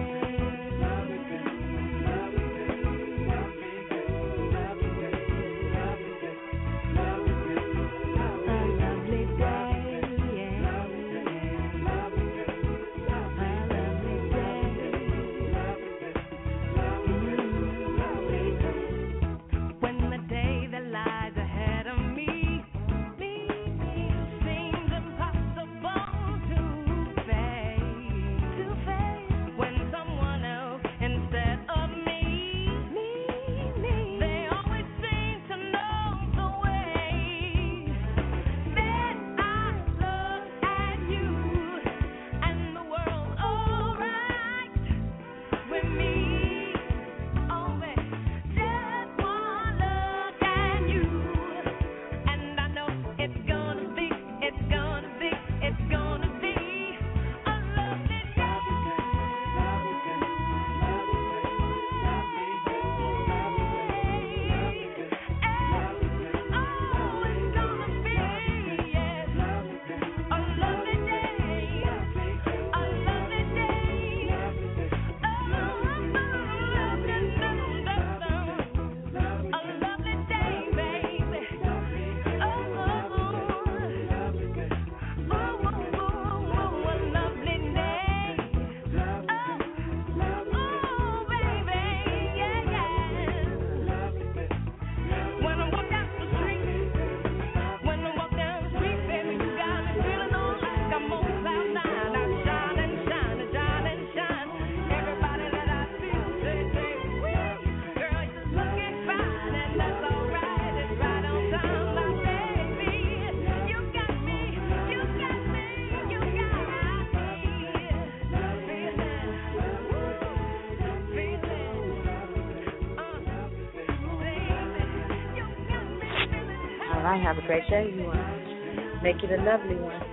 All right, have a great day, everyone. Make it a lovely one.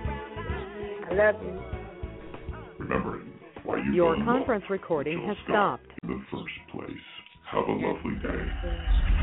I love you. Remembering why you Your conference recording has stopped. In the first place. Have a lovely day.